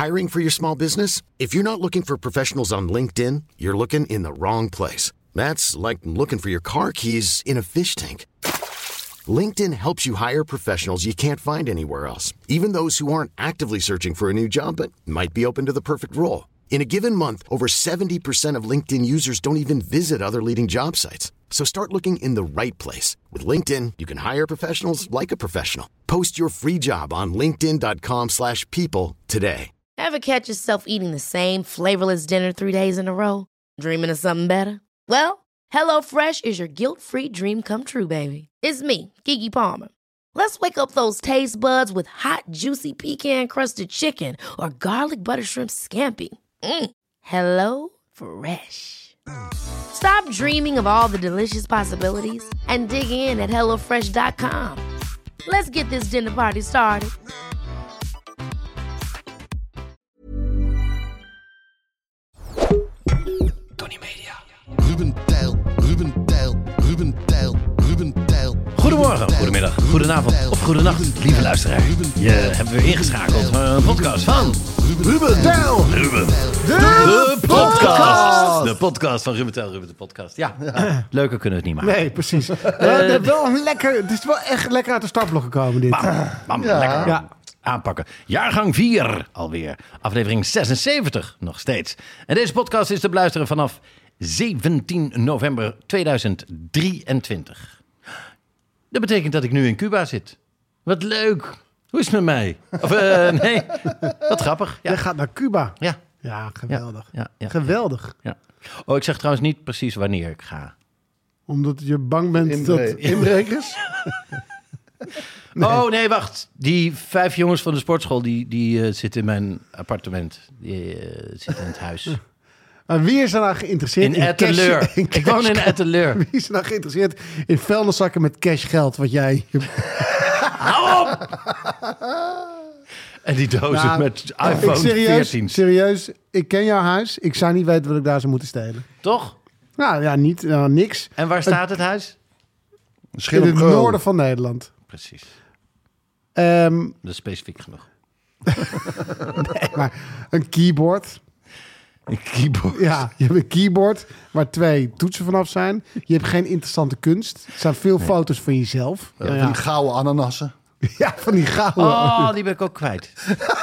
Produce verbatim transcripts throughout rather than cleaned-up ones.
Hiring for your small business? If you're not looking for professionals on LinkedIn, you're looking in the wrong place. That's like looking for your car keys in a fish tank. LinkedIn helps you hire professionals you can't find anywhere else, even those who aren't actively searching for a new job but might be open to the perfect role. In a given month, over seventy percent of LinkedIn users don't even visit other leading job sites. So start looking in the right place. With LinkedIn, you can hire professionals like a professional. Post your free job on linkedin dot com slash people today. Ever catch yourself eating the same flavorless dinner three days in a row? Dreaming of something better? Well, HelloFresh is your guilt-free dream come true, baby. It's me, Keke Palmer. Let's wake up those taste buds with hot, juicy pecan-crusted chicken or garlic butter shrimp scampi. Mm. Hello Fresh. Stop dreaming of all the delicious possibilities and dig in at hello fresh dot com. Let's get this dinner party started. Tony Media. Ruben Tijl, Ruben Tijl, Ruben Tijl, Ruben Tijl. Goedemorgen, goedemiddag, goedenavond of goedenacht, lieve luisteraar. Je hebt weer ingeschakeld voor een podcast van Ruben Tijl. Ruben. De, De podcast. podcast. De podcast van Ruben Tijl, Ruben de podcast. Ja, ja. Leuker kunnen we het niet maken. Nee, precies. uh, uh, wel een lekker, het is wel echt lekker uit de startblok gekomen dit. Bam, bam, Ja. lekker. Ja. Aanpakken. Jaargang vier alweer. Aflevering zesenzeventig nog steeds. En deze podcast is te beluisteren vanaf zeventien november tweeduizend drieëntwintig. Dat betekent dat ik nu in Cuba zit. Wat leuk. Hoe is het met mij? Of uh, nee, wat grappig. Ja. Jij gaat naar Cuba. Ja. Ja, geweldig. Ja, ja, geweldig. Ja. Oh, ik zeg trouwens niet precies wanneer ik ga. Omdat je bang bent Inbre- dat... Inbrekers? Nee. Oh, nee, wacht. Die vijf jongens van de sportschool, die, die uh, zitten in mijn appartement. Die uh, zitten in het huis. Maar wie is er nou geïnteresseerd In in, Etteleur. cash- in Ik woon in cash- Etteleur. Wie is er nou geïnteresseerd in vuilniszakken met cashgeld wat jij... Hou op! En die dozen Nou, met ik iPhone serieus, veertien. serieus, ik ken jouw huis. Ik zou niet weten wat ik daar zou moeten stelen. Toch? Nou ja, niet, uh, niks. En waar staat het huis? In het noorden van Nederland. Precies. Um, Dat is specifiek genoeg. nee, maar een keyboard. Een keyboard. Ja, je hebt een keyboard waar twee toetsen vanaf zijn. Je hebt geen interessante kunst. Er zijn veel nee. foto's van jezelf. Ja, nou van ja. die gouden ananassen. Ja, van die gouden. Oh, die ben ik ook kwijt.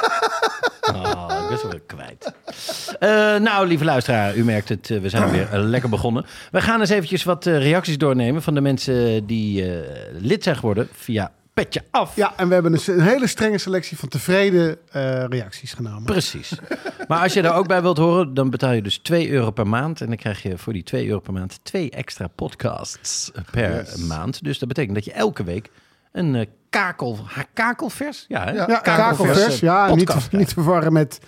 Oh, ik ben zo weer kwijt. Uh, nou, lieve luisteraar, u merkt het, uh, we zijn weer uh, lekker begonnen. We gaan eens eventjes wat uh, reacties doornemen van de mensen die uh, lid zijn geworden via Petje Af. Ja, en we hebben dus een hele strenge selectie van tevreden uh, reacties genomen. Precies. Maar als je daar ook bij wilt horen, dan betaal je dus twee euro per maand. En dan krijg je voor die twee euro per maand twee extra podcasts per yes. maand. Dus dat betekent dat je elke week een uh, kakel... Ha, kakelvers? Ja, hè? Ja, ja kakelvers. kakelvers ja, en niet, niet te verwarren met...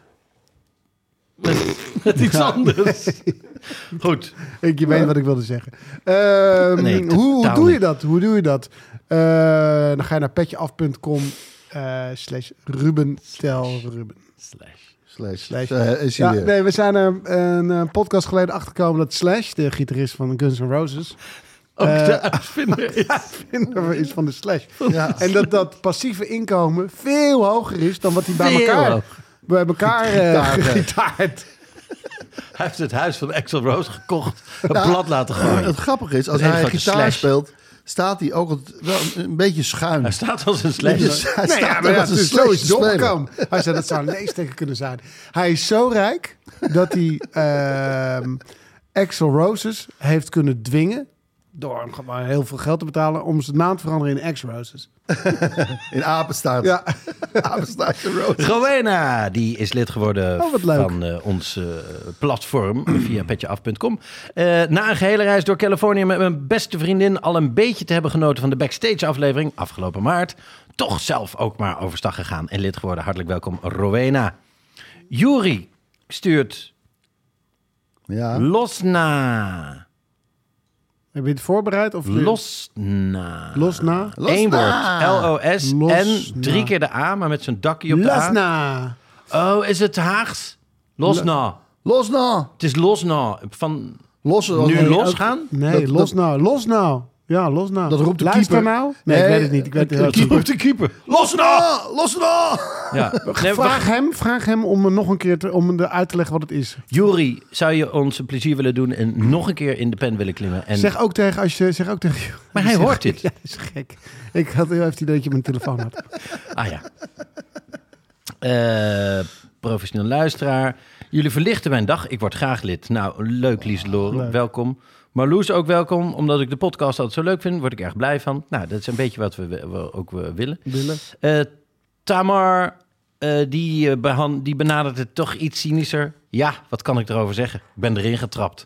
met iets ja. anders. Goed. Ik, je weet wat ik wilde zeggen. Uh, nee, hoe, hoe doe je dat? Hoe doe je dat? Uh, dan ga je naar petjeaf.com uh, slash Ruben Tel Ruben. Slash. Slash. slash. Uh, is ja, nee, we zijn er een, een podcast geleden achtergekomen dat Slash, de gitarist van Guns N' Roses... Ook uh, de uitvinder is. uitvinder is van de Slash. Ja. En dat dat passieve inkomen veel hoger is dan wat hij bij elkaar, bij elkaar uh, gegitaard. Hij heeft het huis van Axl Rose gekocht, een nou, plat laten gooien. Het grappige is, als hij gitaar slash. speelt, staat hij ook wel een, een beetje schuin. Hij staat als een slash. Dus, hij nee, staat ja, maar ja, dus zo is het opgekomen. Hij zei, dat zou een leesteken kunnen zijn. Hij is zo rijk dat hij uh, Axl Roses heeft kunnen dwingen door hem gewoon heel veel geld te betalen om zijn naam te veranderen in X-Roses. In Apenstaart. Ja. Apenstaartje Roses. Rowena, die is lid geworden oh, van uh, ons uh, platform via petjeaf punt com. Uh, na een gehele reis door Californië met mijn beste vriendin al een beetje te hebben genoten van de backstage aflevering afgelopen maart. Toch zelf ook maar overstag gegaan en lid geworden. Hartelijk welkom, Rowena. Juri stuurt ja. Losna. Heb je het voorbereid? Of Losna. Losna? Eén woord. L O S en drie keer de A, maar met zo'n dakje op de Losna. A. Oh, is het Haags? Losna. Losna. Het is Losna. Van Lossen, nu nee, losgaan? Nee, dat, Losna. Losna. Ja, los nou. Dat roept de Luister keeper. nou. Nee, nee, ik weet het niet. Ik weet het De heel keeper, goed. de keeper. Los nou! Los nou! Ja. Nee, Vraag hem, vraag hem om me nog een keer te, om uit te leggen wat het is. Juri, zou je ons een plezier willen doen en nog een keer in de pen willen klimmen? En... Zeg ook tegen als je zeg ook tegen. Maar hij zeg, hoort dit. Ja, dat is gek. Ik had heel even het idee dat je mijn telefoon had. Ah ja. Uh, professioneel luisteraar. Jullie verlichten mijn dag. Ik word graag lid. Nou, leuk Lieseloren. Leuk. Welkom. Marloes ook welkom. Omdat ik de podcast altijd zo leuk vind, word ik erg blij van. Nou, dat is een beetje wat we, we ook uh, willen. Willen. Uh, Tamar, uh, die, uh, behan- die benadert het toch iets cynischer. Ja, wat kan ik erover zeggen? Ik ben erin getrapt.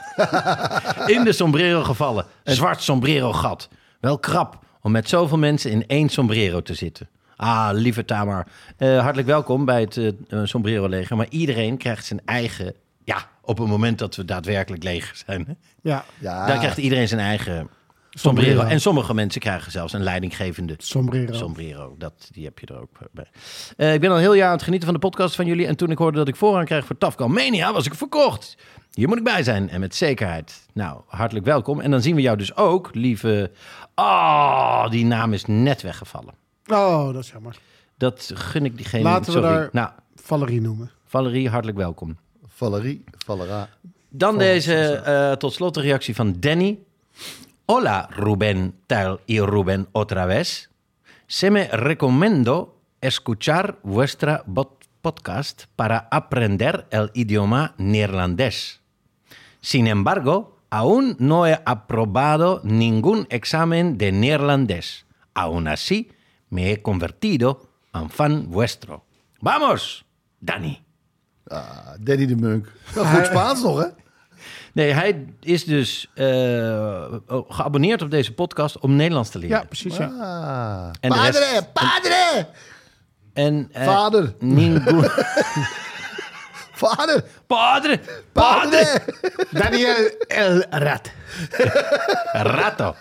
In de sombrero gevallen. Zwart sombrero gat. Wel krap om met zoveel mensen in één sombrero te zitten. Ah, lieve Tamar. Uh, hartelijk welkom bij het uh, sombrero leger. Maar iedereen krijgt zijn eigen... Ja, op het moment dat we daadwerkelijk leger zijn. Hè? Ja. Ja. Dan krijgt iedereen zijn eigen sombrero. Sombrero. En sommige mensen krijgen zelfs een leidinggevende Sombrero. sombrero. Dat, die heb je er ook bij. Uh, ik ben al een heel jaar aan het genieten van de podcast van jullie. En toen ik hoorde dat ik voorrang krijg voor Tafkal Mania, was ik verkocht. Hier moet ik bij zijn. En met zekerheid. Nou, hartelijk welkom. En dan zien we jou dus ook, lieve... Oh, die naam is net weggevallen. Oh, dat is jammer. Dat gun ik diegene. Laten we Sorry. daar Nou, Valerie noemen. Valerie, hartelijk welkom. Valerie, Valera. Dan deze uh, tot slot de reactie van Danny. Hola, Rubén, tal y Rubén otra vez. Se me recomiendo escuchar vuestra bot- podcast para aprender el idioma neerlandés. Sin embargo, aún no he aprobado ningún examen de neerlandés. Aún así, me he convertido en fan vuestro. ¡Vamos, Danny! Ah, Danny de Munk. Dat goed Spaans nog, hè? Nee, hij is dus uh, geabonneerd op deze podcast om Nederlands te leren. Ja, precies. Ja. Ah. En de Padre, rest- padre! En, uh, Vader. Ningún... Vader! Padre! Padre! Daniel El Rat. Rato.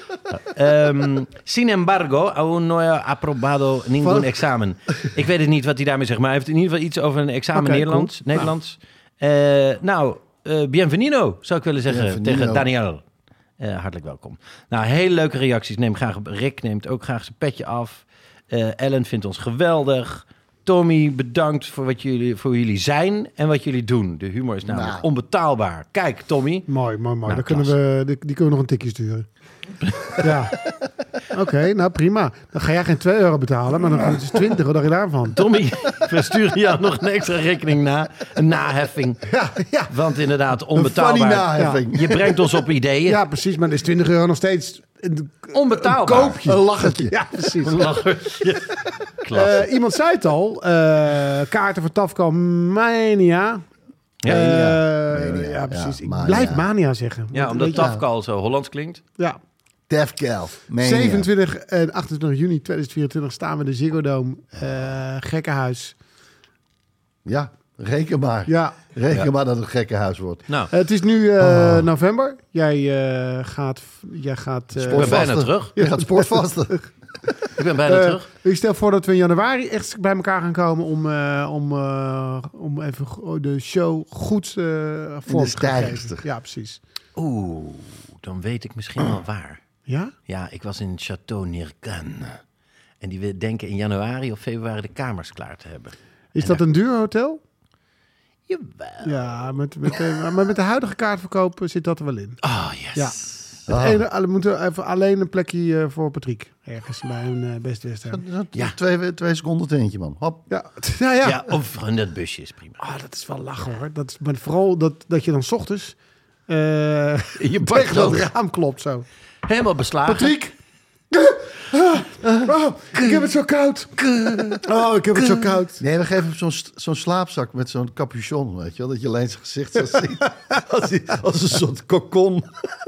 Um, sin embargo, aún no he aprobado ningún Van- examen. Ik weet het niet wat hij daarmee zegt, maar hij heeft in ieder geval iets over een examen Oké, Nederlands. cool. Nederlands. Uh, nou, uh, bienvenido, zou ik willen zeggen Bienvenido. tegen Daniel. Uh, hartelijk welkom. Nou, hele leuke reacties. Neem graag, Rick neemt ook graag zijn petje af. Uh, Ellen vindt ons geweldig. Tommy, bedankt voor wat jullie, voor jullie zijn en wat jullie doen. De humor is namelijk Nou. onbetaalbaar. Kijk, Tommy. Mooi, mooi, mooi. Nou, Dan kunnen we, die, die kunnen we nog een tikje sturen. Ja. Oké, okay, nou prima. Dan ga jij geen twee euro betalen, maar dan is het twintig. Wat dacht je daarvan? Tommy, we sturen jou nog een extra rekening na. Een naheffing. Ja, ja. Want inderdaad, Een funny onbetaalbaar. naheffing. Je brengt ons op ideeën. Ja, precies. Maar dan is twintig euro nog steeds een, Onbetaalbaar. een koopje. Een lachertje. Ja, precies. Een lachertje. Klas. Uh, iemand zei het al. Uh, kaarten voor Tafkal Mania. Ja, Uh, Mania. ja, precies. Ja, Ik Mania. blijf Mania zeggen. ja, Want, omdat weet je- Tafkal zo Hollands klinkt. Ja. Defkel. zevenentwintig en achtentwintig juni tweeduizend vierentwintig staan we in de Ziggo Dome. Uh, gekkenhuis. Ja, reken maar. Ja. Reken Ja. maar dat het een gekkenhuis wordt. Nou, Uh, het is nu uh, Oh. november. Jij uh, gaat... Jij gaat uh, ik ben bijna Sportvasten. terug. Je gaat sportvasten. Ik ben bijna Uh, terug. ik stel voor dat we in januari echt bij elkaar gaan komen om, uh, om, uh, om even go- de show goed uh, vorm de te gaan stijgster. geven. Ja, precies. Oeh, dan weet ik misschien wel waar. Ja? Ja, ik was in Château Nircan. En die we denken in januari of februari de kamers klaar te hebben. Is En dat daar- een duur hotel? Jawel. Ja, met, met, uh, maar met de huidige kaartverkoop zit dat er wel in. Oh, yes. Ja. Het Ah. ene, we moeten even alleen een plekje uh, voor Patrick. Ergens bij een uh, best Western. Ja. Ja. Twee, twee seconden tentje, man. Hop. Ja, nou ja. Ja, of een dat busje is prima. Ah, dat is wel lachen hoor. Dat is, maar vooral dat, dat je dan 's ochtends uh, Je tegen dat bak raam klopt zo. helemaal beslagen. Patrick! Oh, ik heb het zo koud. Oh, ik heb het zo koud. Nee, we geven hem zo'n st- zo'n slaapzak met zo'n capuchon, weet je wel. Dat je alleen zijn gezicht zo ziet. als, hij, als een soort kokon.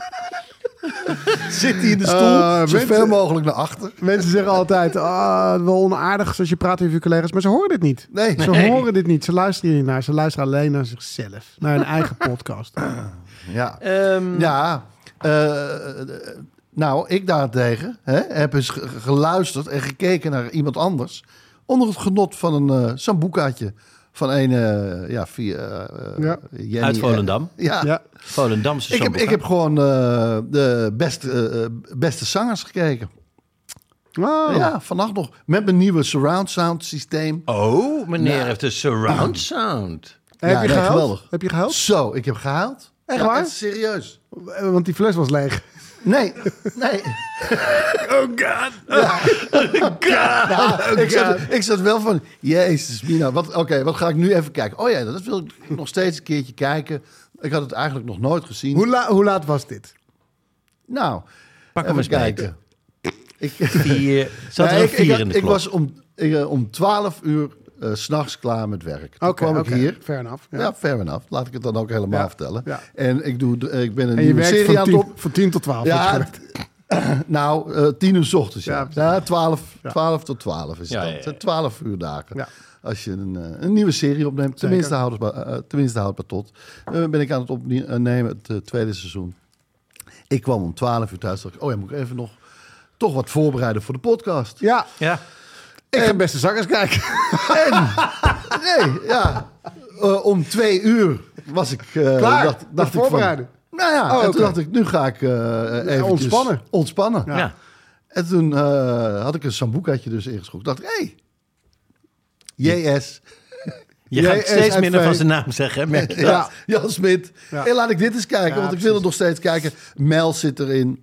Zit hij in de stoel, Uh, zo mensen- ver mogelijk naar achter. Mensen zeggen altijd, ah, wel onaardig zoals je praat over je collega's. Maar ze horen dit niet. Nee. Ze Nee. horen dit niet. Ze luisteren hier niet naar. Ze luisteren alleen naar zichzelf. Naar hun eigen podcast. Ja. Ehm, Ja, eh, nou, ik daartegen hè, heb eens ge- geluisterd en gekeken naar iemand anders. Onder het genot van een uh, sambucaatje Van een, uh, ja, via... Uh, ja. Jenny, Uit Volendam. Uh, ja. ja. Volendamse ik heb, ik heb gewoon uh, de beste, uh, beste zangers gekeken. Oh. Ja, vannacht nog. Met mijn nieuwe surround sound systeem. Oh, meneer nou, heeft een surround sound. Heb ja, je nee, gehuild? geweldig. Heb je gehuild? Zo, ik heb gehaald. Echt ja, waar? echt serieus. Want die fles was leeg. Nee, nee. Oh god. Ja. Oh god. Nou, Oh ik, zat, god. ik zat wel van, jezus Mina, wat, oké, okay, wat ga ik nu even kijken? Oh ja, dat wil ik nog steeds een keertje kijken. Ik had het eigenlijk nog nooit gezien. Hoe, la- hoe laat was dit? Nou, Pak hem even eens kijken. Ik, Vier. Zat er nee, een ik, vier ik, in de ik klok? was om, ik, uh, om twaalf uur uh, 's nachts klaar met werk. Toen Oké, kwam oké. ik hier. Fair enough. Ja. Ja. fair enough. Laat ik het dan ook helemaal Ja. vertellen. Ja. En ik, doe, ik ben een En je nieuwe werkt serie van aan het tien, op. van tien tot twaalf. Ja, nou, uh, tien uur 's ochtends. Ja, Ja, ja twaalf, Ja. twaalf tot twaalf is Ja, dat. ja, ja. Het zijn twaalf uur dagen. Ja. Als je een, uh, een nieuwe serie opneemt. Tenminste, houd het, uh, tenminste houd het maar tot. Uh, ben ik aan het opnemen, het uh, tweede seizoen. Ik kwam om twaalf uur thuis. Dacht ik, oh ja, moet ik even nog toch wat voorbereiden voor de podcast. Ja, Ja. ik ga beste zangers kijken. En, nee, ja. Uh, om twee uur was ik... Uh, Klaar, dacht, dacht ik van, voorbereiden. nou ja, Oh, en toen oké. dacht ik, nu ga ik uh, even ontspannen. ontspannen. Ja. Ja. En toen uh, had ik een sambucaatje dus ingeschrokken. Dacht ik, hé, hey, J S. Je Jij gaat steeds is minder F V. van zijn naam zeggen, hè, merk je dat? Ja, Jan Smit. Ja. En laat ik dit eens kijken, Ja, want ik precies. wil het nog steeds kijken. Mel zit erin.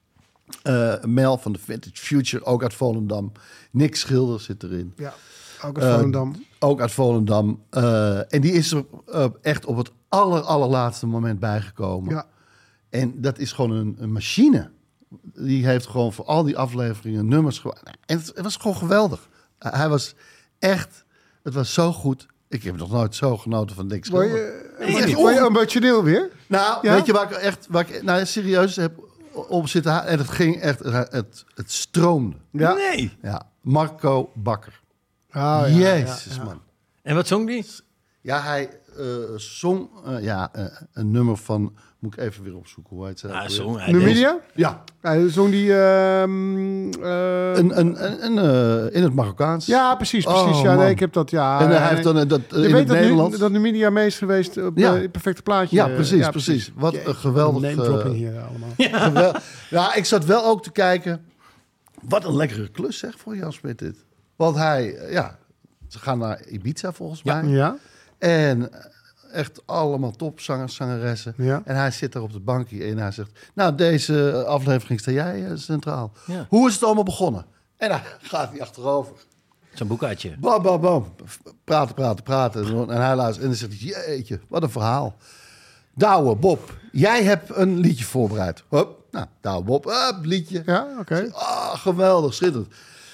Uh, Mel van de Vintage Future, ook uit Volendam. Nick Schilder zit erin. Ja, ook uit Volendam. Ook uit Volendam. Uh, en die is er uh, echt op het aller, allerlaatste moment bijgekomen. Ja. En dat is gewoon een, een machine. Die heeft gewoon voor al die afleveringen nummers... Ge- en het, het was gewoon geweldig. Uh, hij was echt... Het was zo goed. Ik heb nog nooit zo genoten van Nick Word Schilder. je, Het is word echt je, word je onge- emotioneel weer? Nou, Ja? weet je waar ik echt... Waar ik nou, serieus heb op zitten... ha- En het ging echt... Het, het stroomde. Ja. Nee. Ja, Marco Bakker. Oh, ja, Jezus, ja, ja. man. En wat zong die? Ja, hij uh, zong uh, ja, uh, een nummer van... Moet ik even weer opzoeken hoe hij het zei. Ah, ook zong weer. hij Numidia? Ja, Hij zong die... ehm, eh, een, een, een, een, uh, in het Marokkaans. ja, precies, precies. Oh, ja, nee, man. ik heb dat, ja. En uh, hij eh, heeft dan uh, dat uh, je in weet het dat, Nederlands... nu, dat Numidia mee is geweest op Ja. uh, het perfecte plaatje. Ja, precies, precies. Wat een geweldig... Name dropping hier allemaal. Ja. Gewel- ja, ik zat wel ook te kijken. Wat een lekkere klus, zeg, voor Jan Smit dit. Want hij, uh, ja, ze gaan naar Ibiza volgens mij. Ja, En echt allemaal topzangers, zangeressen. Ja. En hij zit daar op de bankje en hij zegt... Nou, deze aflevering sta jij uh, centraal. Ja. Hoe is het allemaal begonnen? En dan gaat hij achterover. Zo'n boekhoudje. Bam, bam, bam. Praten, praten, praten. En hij luistert en dan zegt hij... Jeetje, wat een verhaal. Douwe, Bob, jij hebt een liedje voorbereid. Hup, nou, Douwe, Bob, hup, liedje. ja oké. Ah, geweldig, schitterend.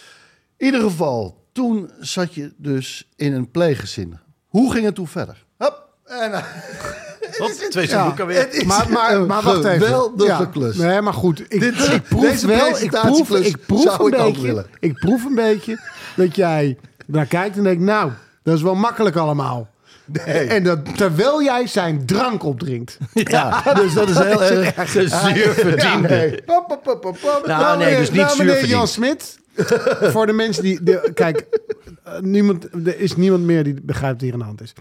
In ieder geval, toen zat je dus in een pleeggezin. Hoe ging het toen verder? Hup, en... uh, Hop, twee Ja. boeken weer. Het is Maar, maar, een maar wacht even. geweldige Ja. klus. Nee, maar goed. Ik, Dit- ik proef deze wel, ik proef, presentatieklus ik proef zou een ik ook beetje, willen. ik proef een beetje dat jij naar kijkt en denkt, nou, dat is wel makkelijk allemaal. Nee. En dat terwijl jij zijn drank opdrinkt. Ja, dus dat is heel erg... De zuur verdiende. Nee. Pop, pop, pop, pop, pop. Nou, nee, meneer- dus niet nou, zuur meneer verdiend. Jan Smit. Voor de mensen die... De, kijk, uh, niemand, er is niemand meer die begrijpt wat hier aan de hand is.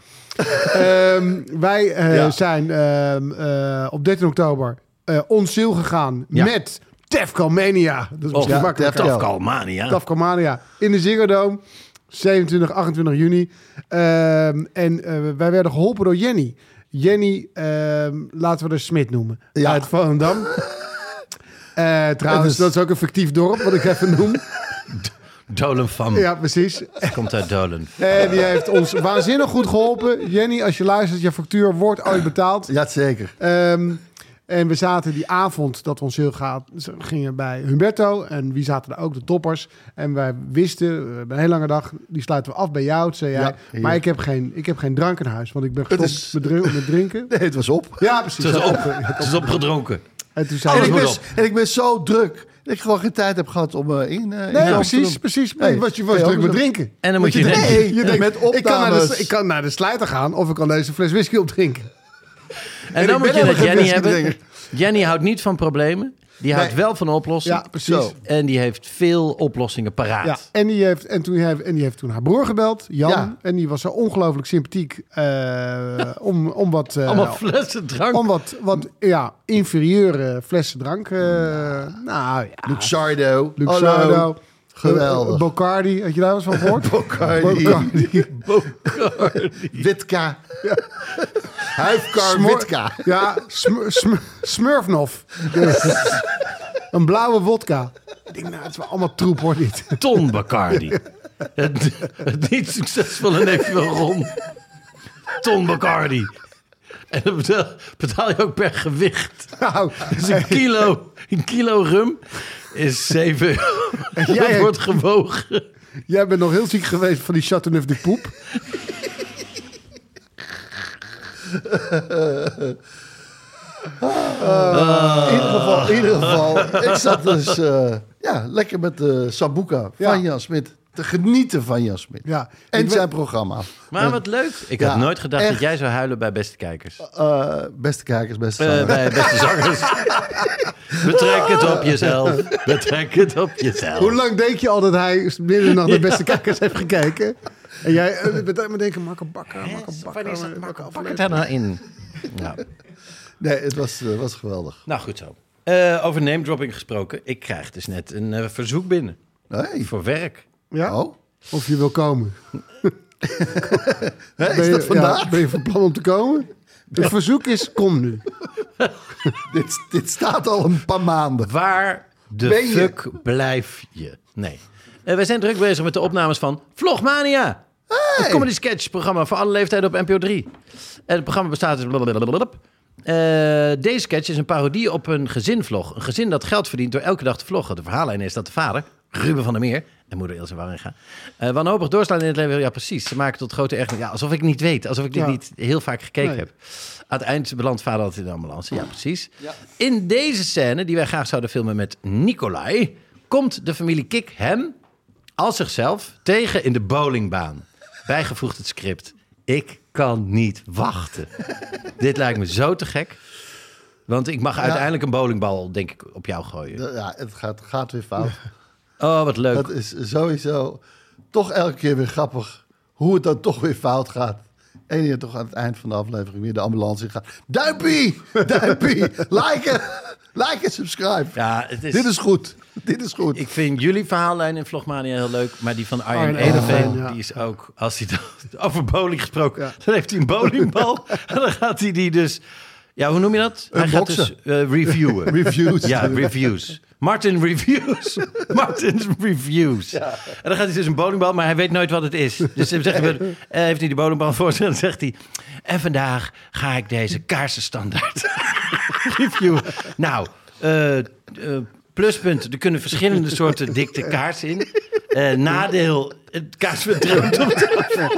um, wij uh, Ja. zijn um, uh, op dertien oktober uh, on sale gegaan Ja. met Tefkalmania. Dat is misschien ja, makkelijker. Tefkal. Kalmania. Tefkalmania in de Ziggo Dome. zevenentwintig, achtentwintig juni. Um, en uh, wij werden geholpen door Jenny. Jenny, um, laten we de Smit noemen. Ja. Uit Volendam. Uh, trouwens, is- dat is ook een fictief dorp, wat ik even noem. Dolen van. Ja, precies. Komt uit Dolen. En die heeft ons waanzinnig goed geholpen. Jenny, als je luistert, je factuur wordt ooit betaald. Ja, zeker. Um, en we zaten die avond dat we ons heel gaat, gingen bij Humberto. En wie zaten daar ook? De toppers. En wij wisten, we hebben een hele lange dag, die sluiten we af bij jou, zei jij. Ja, hier. Maar ik heb, geen, ik heb geen drank in huis, want ik ben Het gestopt is- met, drin- met drinken. Nee, het was op. Ja, precies. Het is, op, En het is opgedronken. toen En zei ik, ik... moet ben, op. en ik ben zo druk dat ik gewoon geen tijd heb gehad om uh, in... Uh, Nee, in Amsterdam- precies, precies. Nee, je was, je was nee, druk met ook- drinken. En dan moet je denkt- rennen. Nee, je denkt, met ik kan, naar de, opnames. ik kan naar de slijter gaan of ik kan deze fles whisky opdrinken. En dan ik moet ben je dat helemaal geen Jenny whisky hebben. drinker. Jenny houdt niet van problemen. Die houdt Nee. wel van oplossing. Ja, precies. Zo. En die heeft veel oplossingen paraat. Ja, en die, heeft, en, toen, hij- en die heeft toen haar broer gebeld, Jan. Ja. En die was zo ongelooflijk sympathiek uh, om, om wat... Uh, Allemaal flessen drank. Om wat, wat ja, inferieure flessen drank. Uh, nou ja. Luxardo. Luxardo. Hallo. Geweldig. Uh, Bocardi, had je daar eens van gehoord? Bocardi. Bocardi. Witka. Ja. Huifkar Smor- Witka. Ja, sm- sm- Smurfnoff. Dus, een blauwe wodka. Ik denk, nou, het is wel allemaal troep hoor, dit. Ton Bacardi. het, het niet succesvolle neefje van Ron. Ton Bacardi. En dan betaal, betaal je ook per gewicht. Nou, Dus een kilo, een kilo rum is zeven euro. jij Dat hebt- wordt gewogen. jij bent nog heel ziek geweest van die Chateauneuf de Poep. Uh, in, ieder geval, in ieder geval, ik zat dus uh, ja, lekker met de Sambuca van Ja. Jan Smit te genieten van Jan Smit. Ja, En ik zijn ben- programma. Maar wat leuk. Ik had Ja, nooit gedacht echt. dat jij zou huilen bij Beste Kijkers. Uh, beste kijkers, beste Eh, zangers. bij Beste Zangers. Betrek het op jezelf. Betrek het op jezelf. Hoe lang denk je al dat hij midden naar de beste kijkers heeft gekeken? En jij uh, bent maar denken, Marco Bakker, Marco Bakker. Wanneer zat Marco Pak het daar nou in. Nou, Nee, het was, uh, was geweldig. nou goed zo. Uh, over name dropping gesproken. Ik krijg dus net een uh, verzoek binnen. Nee. Voor werk. Ja? Oh, Of je wil komen. Hè, Ben is je, dat vandaag? ja, ben je van plan om te komen? Het verzoek is, kom nu. dit, dit staat al een paar maanden. Waar de Ben je? fuck blijf je? Nee. Uh, wij zijn druk bezig met de opnames van Vlogmania. Het comedy sketch programma voor alle leeftijden op N P O drie. En het programma bestaat dus... blablabla. Uh, deze sketch is een parodie op een gezinvlog. Een gezin dat geld verdient door elke dag te vloggen. De verhaallijn is dat de vader, Ruben van der Meer... en moeder Ilse Warringa... Uh, wanhopig doorslaan in het leven. Ja, precies. Ze maken tot grote ergernis. Ja, alsof ik niet weet. Alsof ik dit Ja. niet heel vaak gekeken Nee. heb. Aan het eind belandt vader altijd in de ambulance. Ja, precies. Ja. In deze scène, die wij graag zouden filmen met Nicolai... komt de familie Kik hem als zichzelf tegen in de bowlingbaan. Bijgevoegd het script. Ik kan niet wachten. Dit lijkt me zo te gek. Want ik mag uiteindelijk een bowlingbal, denk ik, op jou gooien. Ja, het gaat, gaat weer fout. Oh, wat leuk. Dat is sowieso toch elke keer weer grappig hoe het dan toch weer fout gaat. En je toch aan het eind van de aflevering weer de ambulance in gaat. Duimpie! Duimpie! Liken! Like en subscribe. Ja, het is... Dit is goed. Dit is goed. Ik vind jullie verhaallijn in Vlogmania heel leuk. Maar die van Arjen Arjen Edeveen, Edeveen, ja. die is ook... Als hij dan, over bowling gesproken, Ja. dan heeft hij een bowlingbal. En dan gaat hij die dus... Ja, hoe noem je dat? Hij gaat dus Unboxen. uh, reviewen. Reviews. Ja, reviews. Martin Reviews. Martin's Reviews. En dan gaat hij dus een bowlingbal, maar hij weet nooit wat het is. Dus dan zegt hij, uh, heeft hij die bowlingbal voor zich en dan zegt hij... En vandaag ga ik deze kaarsenstandaard reviewen. Nou, uh, uh, pluspunt, er kunnen verschillende soorten dikte kaarsen in. Uh, nadeel, het kaars verdreunt op de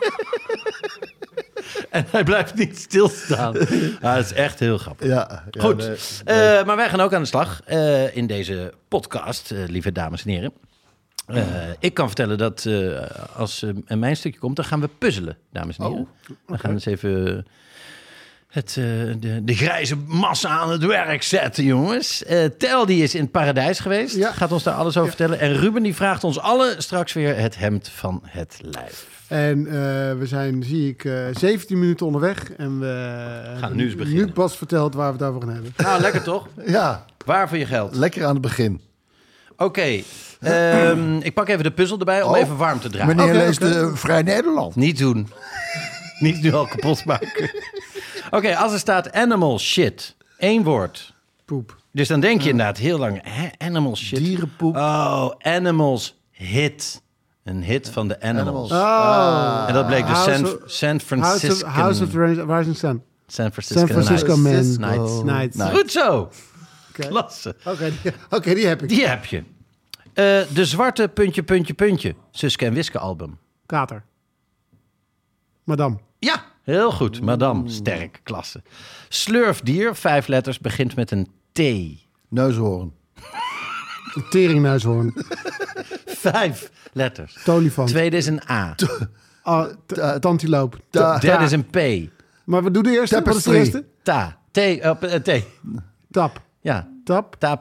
En hij blijft niet stilstaan. Ah, dat is echt heel grappig. Ja, ja, Goed, nee, Uh, maar wij gaan ook aan de slag uh, in deze podcast, uh, lieve dames en heren. Uh, ik kan vertellen dat uh, als uh, mijn stukje komt, dan gaan we puzzelen, dames en heren. Oh, We gaan eens even het, uh, de, de grijze massa aan het werk zetten, jongens. Uh, Tel die is in het paradijs geweest, Ja. gaat ons daar alles over vertellen. En Ruben die vraagt ons allen straks weer het hemd van het lijf. En uh, we zijn, zie ik, uh, zeventien minuten onderweg. En we Gaan nu eens beginnen. nu pas verteld waar we het over gaan hebben. Nou, lekker toch? ja, Waar voor je geld? lekker aan het begin. Oké, okay. um, ik pak even de puzzel erbij om Oh, even warm te draaien. Meneer Oké, leest oké. uh, Vrij Nederland. Niet doen. Niet nu al kapot maken. Oké, okay, als er staat animal shit, één woord. Poep. Dus dan denk je inderdaad heel lang, hè, animal shit. Dierenpoep. Oh, animals hit. Een hit van de Animals. Animals. Oh. En dat bleek dus House San, of- San House Francisco. of, House of the Rising Sun. San Francisco, San Francisco Nights. Man. Nights. Nights. Nights. Goed zo. Oké, Klasse. Oké, die, oké, die heb ik. Die heb je. Uh, de zwarte puntje, puntje, puntje. Suske en Wiske album. Kater. Madame. Ja, heel goed. Madame, sterk, klasse. Slurfdier, vijf letters, begint met een T. Neushoorn. Teringneushoorn. Vijf letters. Tolifant. Tweede is een A. Ah, t- Tantiloop. Ta- Derde is een P. Maar we doen de eerste. Wat is de Tapestry. eerste? Ta. T. Uh, T. Tap. Ja. Tap. Ta.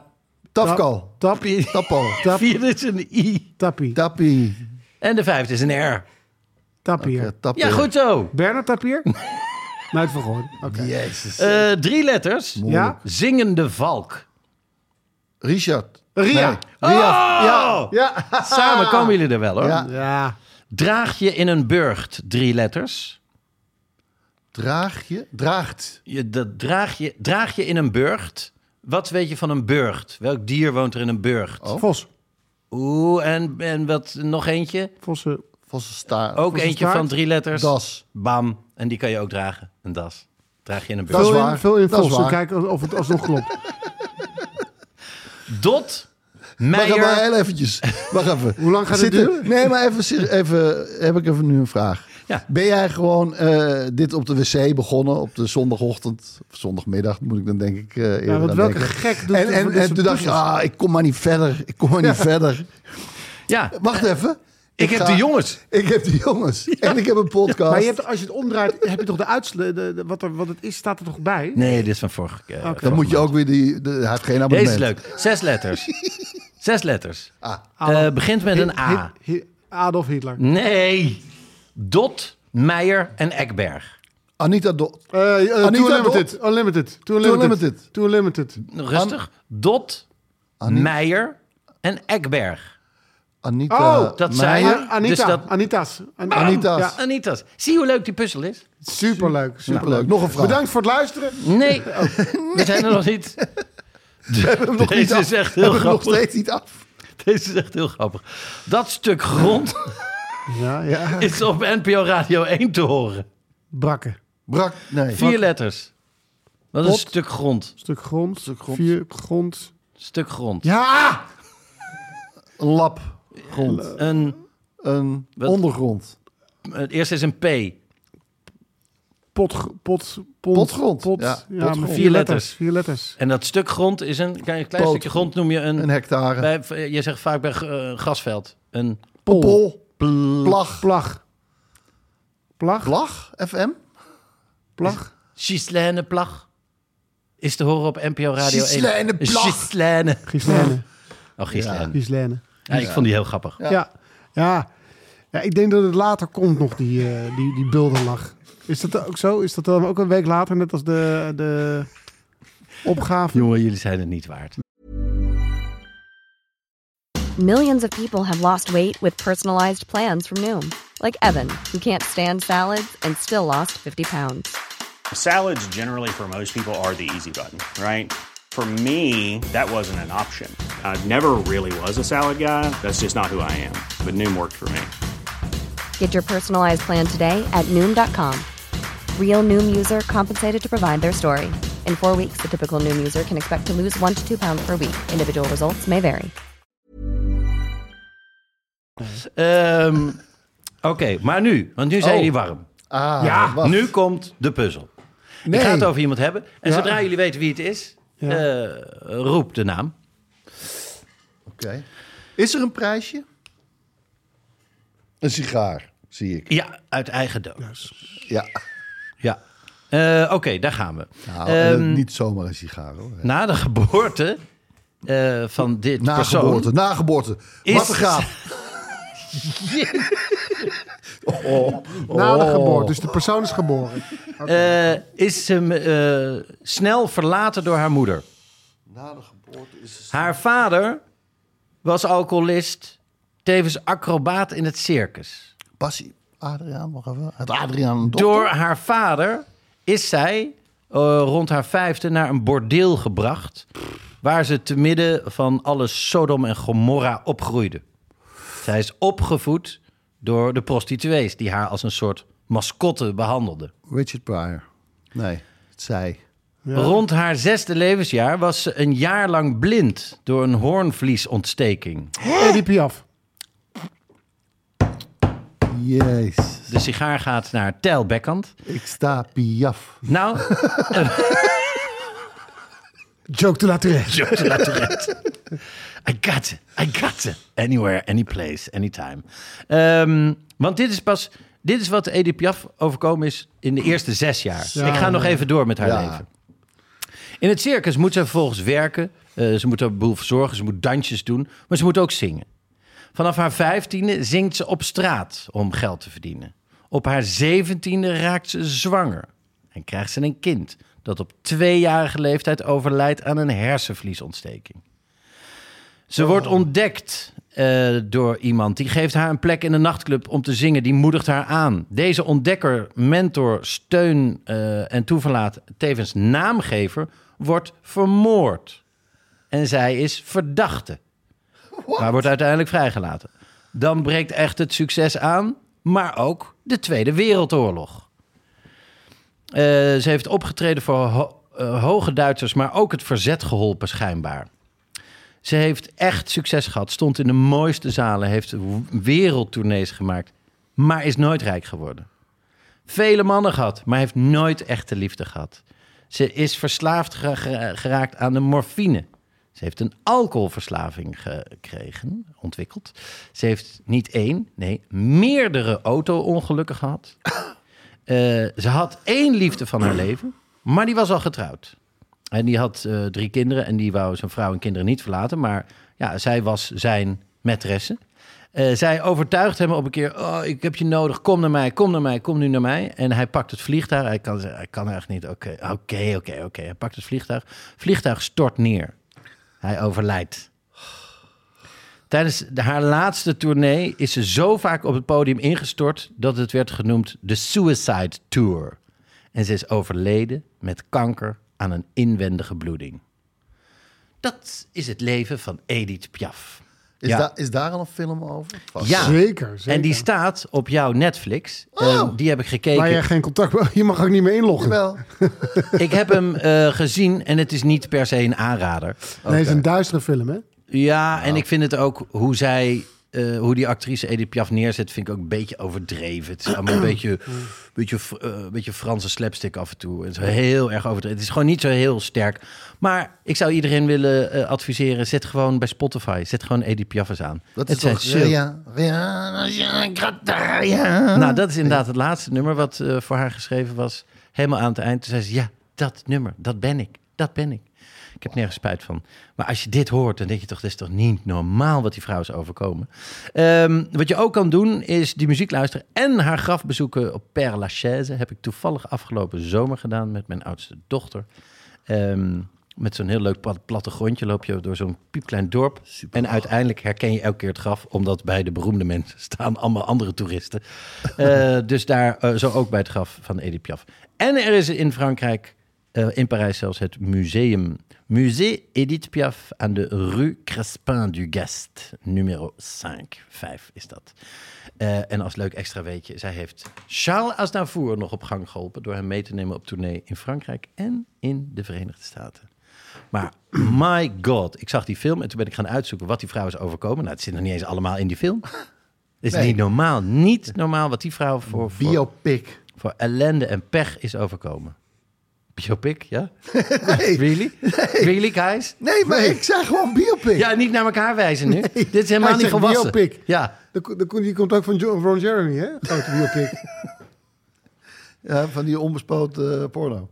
Tafkal. Tappie. Tappal. De vierde is een I. Tappie. Tappie. En de vijfde is een R. Tapier. Okay, tappie. Ja, goed zo. Bernard Tapier? Nooit van gehoord. Oké. Jezus. Uh, drie letters. Ja? Zingende valk. Richard. Ria. Nee. Ria. Oh! Ja. Ja. Samen komen jullie er wel, hoor. Ja. Ja. Draag je in een burcht. Drie letters. Draag je? Draagt. Je, dat draag, je, draag je in een burcht. Wat weet je van een burcht? Welk dier woont er in een burcht? Oh. Vos. Oeh, en, en wat, nog eentje? Vossen. Vossen staart. Ook Vossen eentje staart? van drie letters. Das. Bam. En die kan je ook dragen. Een das. Draag je in een burcht. Dat is Vul in, waar. vul in Dat is Vossen. waar. Kijken of het alsnog klopt. Dot. Wacht maar Meijer. heel eventjes. Wacht even. Hoe lang gaat het Zitten- duren? Nee, maar even, ser- even, heb ik even nu een vraag. Ja. Ben jij gewoon eh, dit op de wc begonnen op de zondagochtend, of zondagmiddag moet ik dan denk ik eh eerder Ja, want aan welke denken. gek doet En, dit en, voor dit en soort toen dacht je, puzzels? ah, ik kom maar niet verder. Ik kom maar niet verder. Ja, Wacht even. ik heb ga- de jongens. Ik heb de jongens. En ik heb een podcast. Maar je hebt, als je het omdraait, heb je toch de uitsluit. De, de- wat, er, wat het is, staat er toch bij? Nee, dit is van vorige keer. Oké. Dan moet je ook weer die... De, hij heeft geen abonnement. Deze is leuk. Zes letters. Zes letters. Ah. Eh, begint met een Hit- A. Hit- Hit- Adolf Hitler. Nee. Dot, Meijer en Ekberg. Anita Do... Uh, uh, Anita too Unlimited. Unlimited. Too Too Unlimited. Too Unlimited. Rustig. Dot, Anita- Meijer en Ekberg. Anita... Oh, dat zei Meijer. je. Anita. Dus dat- Anita's. An- Anita's. Ja, Anitas. Zie hoe leuk die puzzel is? superleuk. Superleuk. Nog een vraag. Bedankt voor het luisteren. Nee, we zijn er nog niet. Nog niet Deze af. is echt heel Hebben we nog grappig. steeds niet af. Deze is echt heel grappig. Dat stuk grond Ja, ja. is op N P O Radio één te horen. Brakken. Brak... Nee. Vier letters. Dat is een Pot. stuk grond. Stuk grond. Stuk grond. Vier grond. Stuk grond. Ja! Een lap. Grond. Een, Een Wat? ondergrond. het eerste is een P. Pot, pot, pont, Potgrond. Pot, Ja, ja, potgrond. maar Vier vier letters. letters. Vier letters. En dat stuk grond is een, kan je een klein Poot. stukje grond noem je een... Een hectare. bij, je zegt vaak bij eh, grasveld. Een Pol. Pol. pl- Plag. Plag. Plag. Plag? F M? Plag. Gislaine Plag. Is te horen op N P O Radio één. Gislaine Plag. Gislaine. Gislaine. Oh, Gislaine. Gislaine. Ja, ik vond die heel grappig. Ja. Ja. ja. Ja, ik denk dat het later komt nog, die, uh, die, die bulderlach. Is dat ook zo? Is dat dan ook een week later, net als de, de opgave? Jongen, jullie zijn het niet waard. Millions of people have lost weight with personalized plans from Noom. Like Evan, who can't stand salads and still lost fifty pounds. Salads generally for most people are the easy button, right? For me, that wasn't an option. I never really was a salad guy. That's just not who I am. But Noom worked for me. Get your personalized plan today at Noom dot com. Real Noom user compensated to provide their story. In four weeks, the typical Noom user can expect to lose one to two pounds per week. Individual results may vary. Um, Oké, okay, maar nu, want nu zijn Oh. jullie warm. Ah, Ja, wacht. Nu komt de puzzel. Nee. Ik ga het over iemand hebben. En Ja. zodra jullie weten wie het is, Ja. uh, roep de naam. Oké. Is er een prijsje? Een sigaar, zie ik. Ja, uit eigen doos. Ja. Ja. Uh, Oké, okay, daar gaan we. Nou, en Um, niet zomaar een sigaar, hoor. Na de geboorte uh, van dit Na persoon... geboorte, na geboorte. Is- Wat een gaaf. oh, Na de oh. geboorte, dus de persoon is geboren. Uh, is ze uh, snel verlaten door haar moeder. Na de geboorte is het... Haar vader was alcoholist, tevens acrobaat in het circus. Passie. Adriaan, wacht even. Het Adriaan een dochter? Door haar vader is zij uh, rond haar vijfde naar een bordeel gebracht, waar ze te midden van alle Sodom en Gomorra opgroeide. Zij is opgevoed door de prostituees die haar als een soort mascotte behandelden. Richard Pryor. Nee, het zij. Ja. Rond haar zesde levensjaar was ze een jaar lang blind door een hoornvliesontsteking. Edith Piaf. Jezus. De sigaar gaat naar Tel Beckhand. Ik sta Piaf. Nou, Joke de la Tourette. Joke de la Tourette. I got it, I got it. Anywhere, anyplace, anytime. Um, want dit is pas... Dit is wat Edith Piaf overkomen is in de eerste zes jaar. Ja, Ik ga nog ja. even door met haar Ja. leven. In het circus moet ze vervolgens werken. Uh, ze moet er een boel verzorgen. Ze moet dansjes doen. Maar ze moet ook zingen. Vanaf haar vijftiende zingt ze op straat om geld te verdienen. Op haar zeventiende raakt ze zwanger. En krijgt ze een kind dat op tweejarige leeftijd overlijdt aan een hersenvliesontsteking. Ze oh. wordt ontdekt uh, door iemand. Die geeft haar een plek in een nachtclub om te zingen. Die moedigt haar aan. Deze ontdekker, mentor, steun uh, en toeverlaat, tevens naamgever, wordt vermoord. En zij is verdachte. What? Maar wordt uiteindelijk vrijgelaten. Dan breekt echt het succes aan, maar ook de Tweede Wereldoorlog. Uh, ze heeft opgetreden voor ho- uh, hoge Duitsers, maar ook het verzet geholpen schijnbaar. Ze heeft echt succes gehad, stond in de mooiste zalen, heeft wereldtournees gemaakt, maar is nooit rijk geworden. Vele mannen gehad, maar heeft nooit echte liefde gehad. Ze is verslaafd geraakt aan de morfine. Ze heeft een alcoholverslaving gekregen, ontwikkeld. Ze heeft niet één, nee, meerdere auto-ongelukken gehad. Uh, ze had één liefde van haar leven, maar die was al getrouwd. En die had uh, drie kinderen en die wou zijn vrouw en kinderen niet verlaten. Maar ja, zij was zijn maîtresse. Uh, zij overtuigt hem op een keer, oh, ik heb je nodig, kom naar mij, kom naar mij, kom nu naar mij. En hij pakt het vliegtuig, hij kan, hij kan echt niet, oké, oké, oké, oké. Hij pakt het vliegtuig, vliegtuig stort neer. Hij overlijdt. Tijdens de, haar laatste tournee is ze zo vaak op het podium ingestort dat het werd genoemd de Suicide Tour. En ze is overleden met kanker aan een inwendige bloeding. Dat is het leven van Edith Piaf. Is, ja. da- is daar al een film over? Vast. Ja, zeker, zeker. En die staat op jouw Netflix. Oh. Uh, die heb ik gekeken. Maar je geen contact, je mag ook niet meer inloggen. Wel. Ik heb hem uh, gezien en het is niet per se een aanrader. Nee, okay. Het is een duistere film, hè? Ja, wow. En ik vind het ook hoe zij, uh, hoe die actrice Edith Piaf neerzet, vind ik ook een beetje overdreven. Het is allemaal een beetje, beetje, uh, beetje Franse slapstick af en toe. Het is heel erg overdreven. Het is gewoon niet zo heel sterk. Maar ik zou iedereen willen uh, adviseren, zet gewoon bij Spotify, zet gewoon Edith Piaf eens aan. Dat het is toch... Ja, ja, ja. Nou, dat is inderdaad het laatste nummer wat uh, voor haar geschreven was. Helemaal aan het eind. Toen zei ze, ja, dat nummer, dat ben ik. Dat ben ik. Ik heb nergens spijt van. Maar als je dit hoort, dan denk je toch, dat is toch niet normaal wat die vrouw is overkomen. Um, wat je ook kan doen, is die muziek luisteren en haar graf bezoeken op Père Lachaise. Heb ik toevallig afgelopen zomer gedaan met mijn oudste dochter. Um, met zo'n heel leuk plattegrondje loop je door zo'n piepklein dorp. Super. En uiteindelijk herken je elke keer het graf, omdat bij de beroemde mensen staan allemaal andere toeristen. uh, dus daar uh, zo ook bij het graf van Edith Piaf. En er is in Frankrijk, uh, in Parijs zelfs, het museum... Musée Edith Piaf aan de Rue Crespin du Gast, nummer vijf. vijf is dat. Uh, en als leuk extra weetje, zij heeft Charles Aznavour nog op gang geholpen door hem mee te nemen op tournee in Frankrijk en in de Verenigde Staten. Maar my god, ik zag die film en toen ben ik gaan uitzoeken wat die vrouw is overkomen. Nou, het zit nog niet eens allemaal in die film. Het is nee. niet normaal, niet normaal wat die vrouw voor, voor, biopic. voor ellende en pech is overkomen. Biopic, ja? Nee. Really? Nee. Really, guys? Nee, maar nee. ik zei gewoon biopic. Ja, niet naar elkaar wijzen nu. Nee. Dit is helemaal Hij niet volwassen. Biopic. Ja. De, de, die komt ook van John, Ron Jeremy, hè? Grote biopic. Ja, van die onbespoten uh, porno.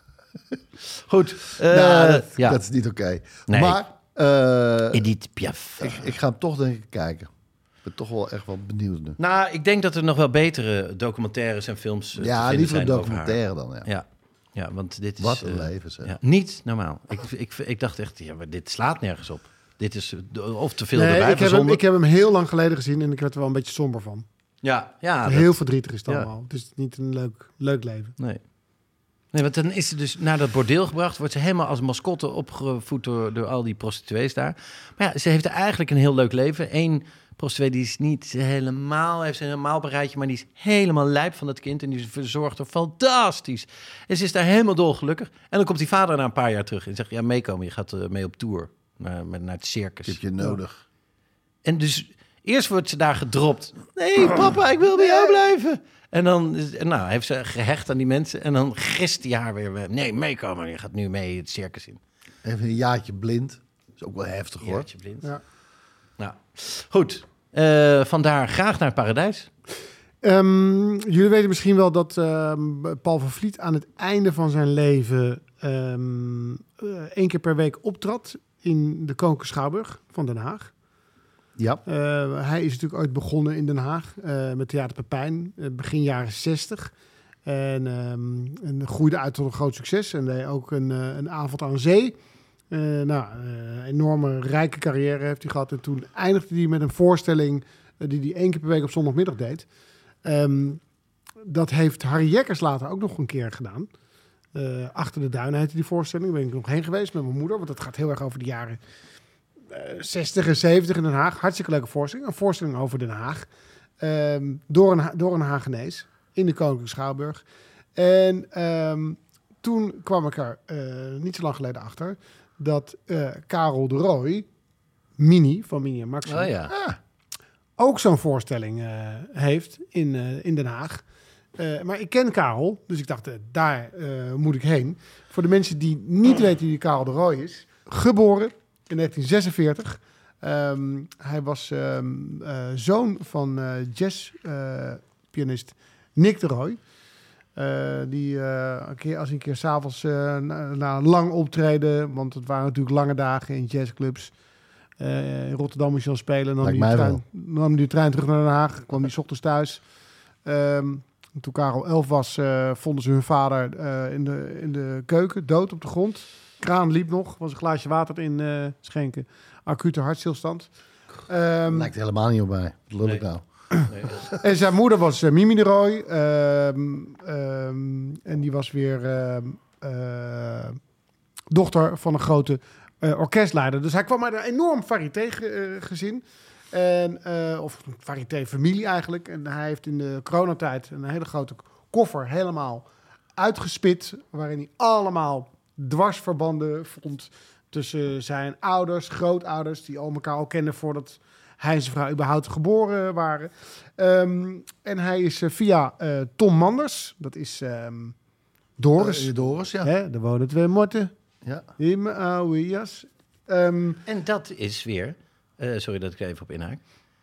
Goed. Uh, nou, dat, ja. dat is niet oké. Okay. Nee. Maar... Uh, Edith Piaf. Ik, ik ga hem toch denk ik kijken. Ik ben toch wel echt wel benieuwd nu. Nou, ik denk dat er nog wel betere documentaires en films uh, ja, te liever zijn een documentaire dan, ja. Ja. Ja, want dit is... Wat een uh, leven, zeg. Ja, niet normaal. Ik, ik, ik dacht echt, ja, maar dit slaat nergens op. Dit is uh, of te veel nee, erbij ik heb, hem, ik heb hem heel lang geleden gezien en ik werd er wel een beetje somber van. Ja, ja. Heel dat, verdrietig is het ja. allemaal. Het is niet een leuk, leuk leven. Nee. Nee, want dan is ze dus naar dat bordeel gebracht. Wordt ze helemaal als mascotte opgevoed door, door al die prostituees daar. Maar ja, ze heeft eigenlijk een heel leuk leven. Eén prostituee die is niet helemaal, heeft ze een helemaal bereidje, maar die is helemaal lijp van dat kind en die verzorgt haar fantastisch. En ze is daar helemaal dolgelukkig. En dan komt die vader na een paar jaar terug en zegt, ja, meekomen, je gaat uh, mee op tour naar, naar het circus. Heb je nodig. En dus eerst wordt ze daar gedropt. Nee, papa, ik wil bij jou blijven. En dan nou, heeft ze gehecht aan die mensen en dan gist hij haar weer. Nee, meekomen, je gaat nu mee het circus in. Even een jaartje blind. Dat is ook wel heftig, hoor. Jaartje blind. Ja. Nou, goed. Uh, vandaar graag naar het paradijs. Um, jullie weten misschien wel dat uh, Paul van Vliet aan het einde van zijn leven um, uh, één keer per week optrad in de Koninklijke Schouwburg van Den Haag. Ja. Uh, hij is natuurlijk ooit begonnen in Den Haag uh, met Theater Pepijn, uh, begin jaren zestig. En, um, en groeide uit tot een groot succes. En deed ook een, uh, een avond aan zee. Uh, nou, uh, enorme rijke carrière heeft hij gehad. En toen eindigde hij met een voorstelling uh, die hij één keer per week op zondagmiddag deed. Um, dat heeft Harry Jekkers later ook nog een keer gedaan. Uh, Achter de Duinen heette die voorstelling. Daar ben ik nog heen geweest met mijn moeder. Want dat gaat heel erg over de jaren uh, zestig en zeventig in Den Haag. Hartstikke leuke voorstelling. Een voorstelling over Den Haag. Um, door, een, door een Haagenees. In de Koninklijke Schouwburg. En um, toen kwam ik er uh, niet zo lang geleden achter... dat uh, Karel de Rooij, Mini van Mini en Maxi... Oh ja. ah, ook zo'n voorstelling uh, heeft in, uh, in Den Haag. Uh, maar ik ken Karel, dus ik dacht, uh, daar uh, moet ik heen. Voor de mensen die niet weten wie Karel de Rooij is... geboren in negentien zesenveertig... Um, hij was um, uh, zoon van uh, jazzpianist... Uh, Nick de Rooij, uh, die uh, een keer, als hij een keer s'avonds uh, na, na een lang optreden, want het waren natuurlijk lange dagen in jazzclubs, uh, in Rotterdam moest je al spelen, dan nam hij de trein, nam de trein terug naar Den Haag, kwam hij 's ochtends thuis. Um, toen Karel elf was, uh, vonden ze hun vader uh, in, de, in de keuken, dood op de grond. Kraan liep nog, was een glaasje water in uh, schenken. Acute hartstilstand. Um, Lijkt helemaal niet op mij. Wat lul ik nou? Nee. En zijn moeder was uh, Mimi de Rooij. Um, um, en die was weer uh, uh, dochter van een grote uh, orkestleider. Dus hij kwam uit een enorm variété-gezin. En, uh, of variété-familie eigenlijk. En hij heeft in de coronatijd een hele grote koffer helemaal uitgespit. Waarin hij allemaal dwarsverbanden vond tussen zijn ouders, grootouders, die al elkaar al kenden voordat hij en zijn vrouw überhaupt geboren waren. Um, en hij is uh, via uh, Tom Manders, dat is um, Doris. Uh, Doris, ja. Hè, daar wonen twee motten. Ja. In mijn oude jas. Um, en dat is weer... Uh, sorry dat ik er even op inhaak.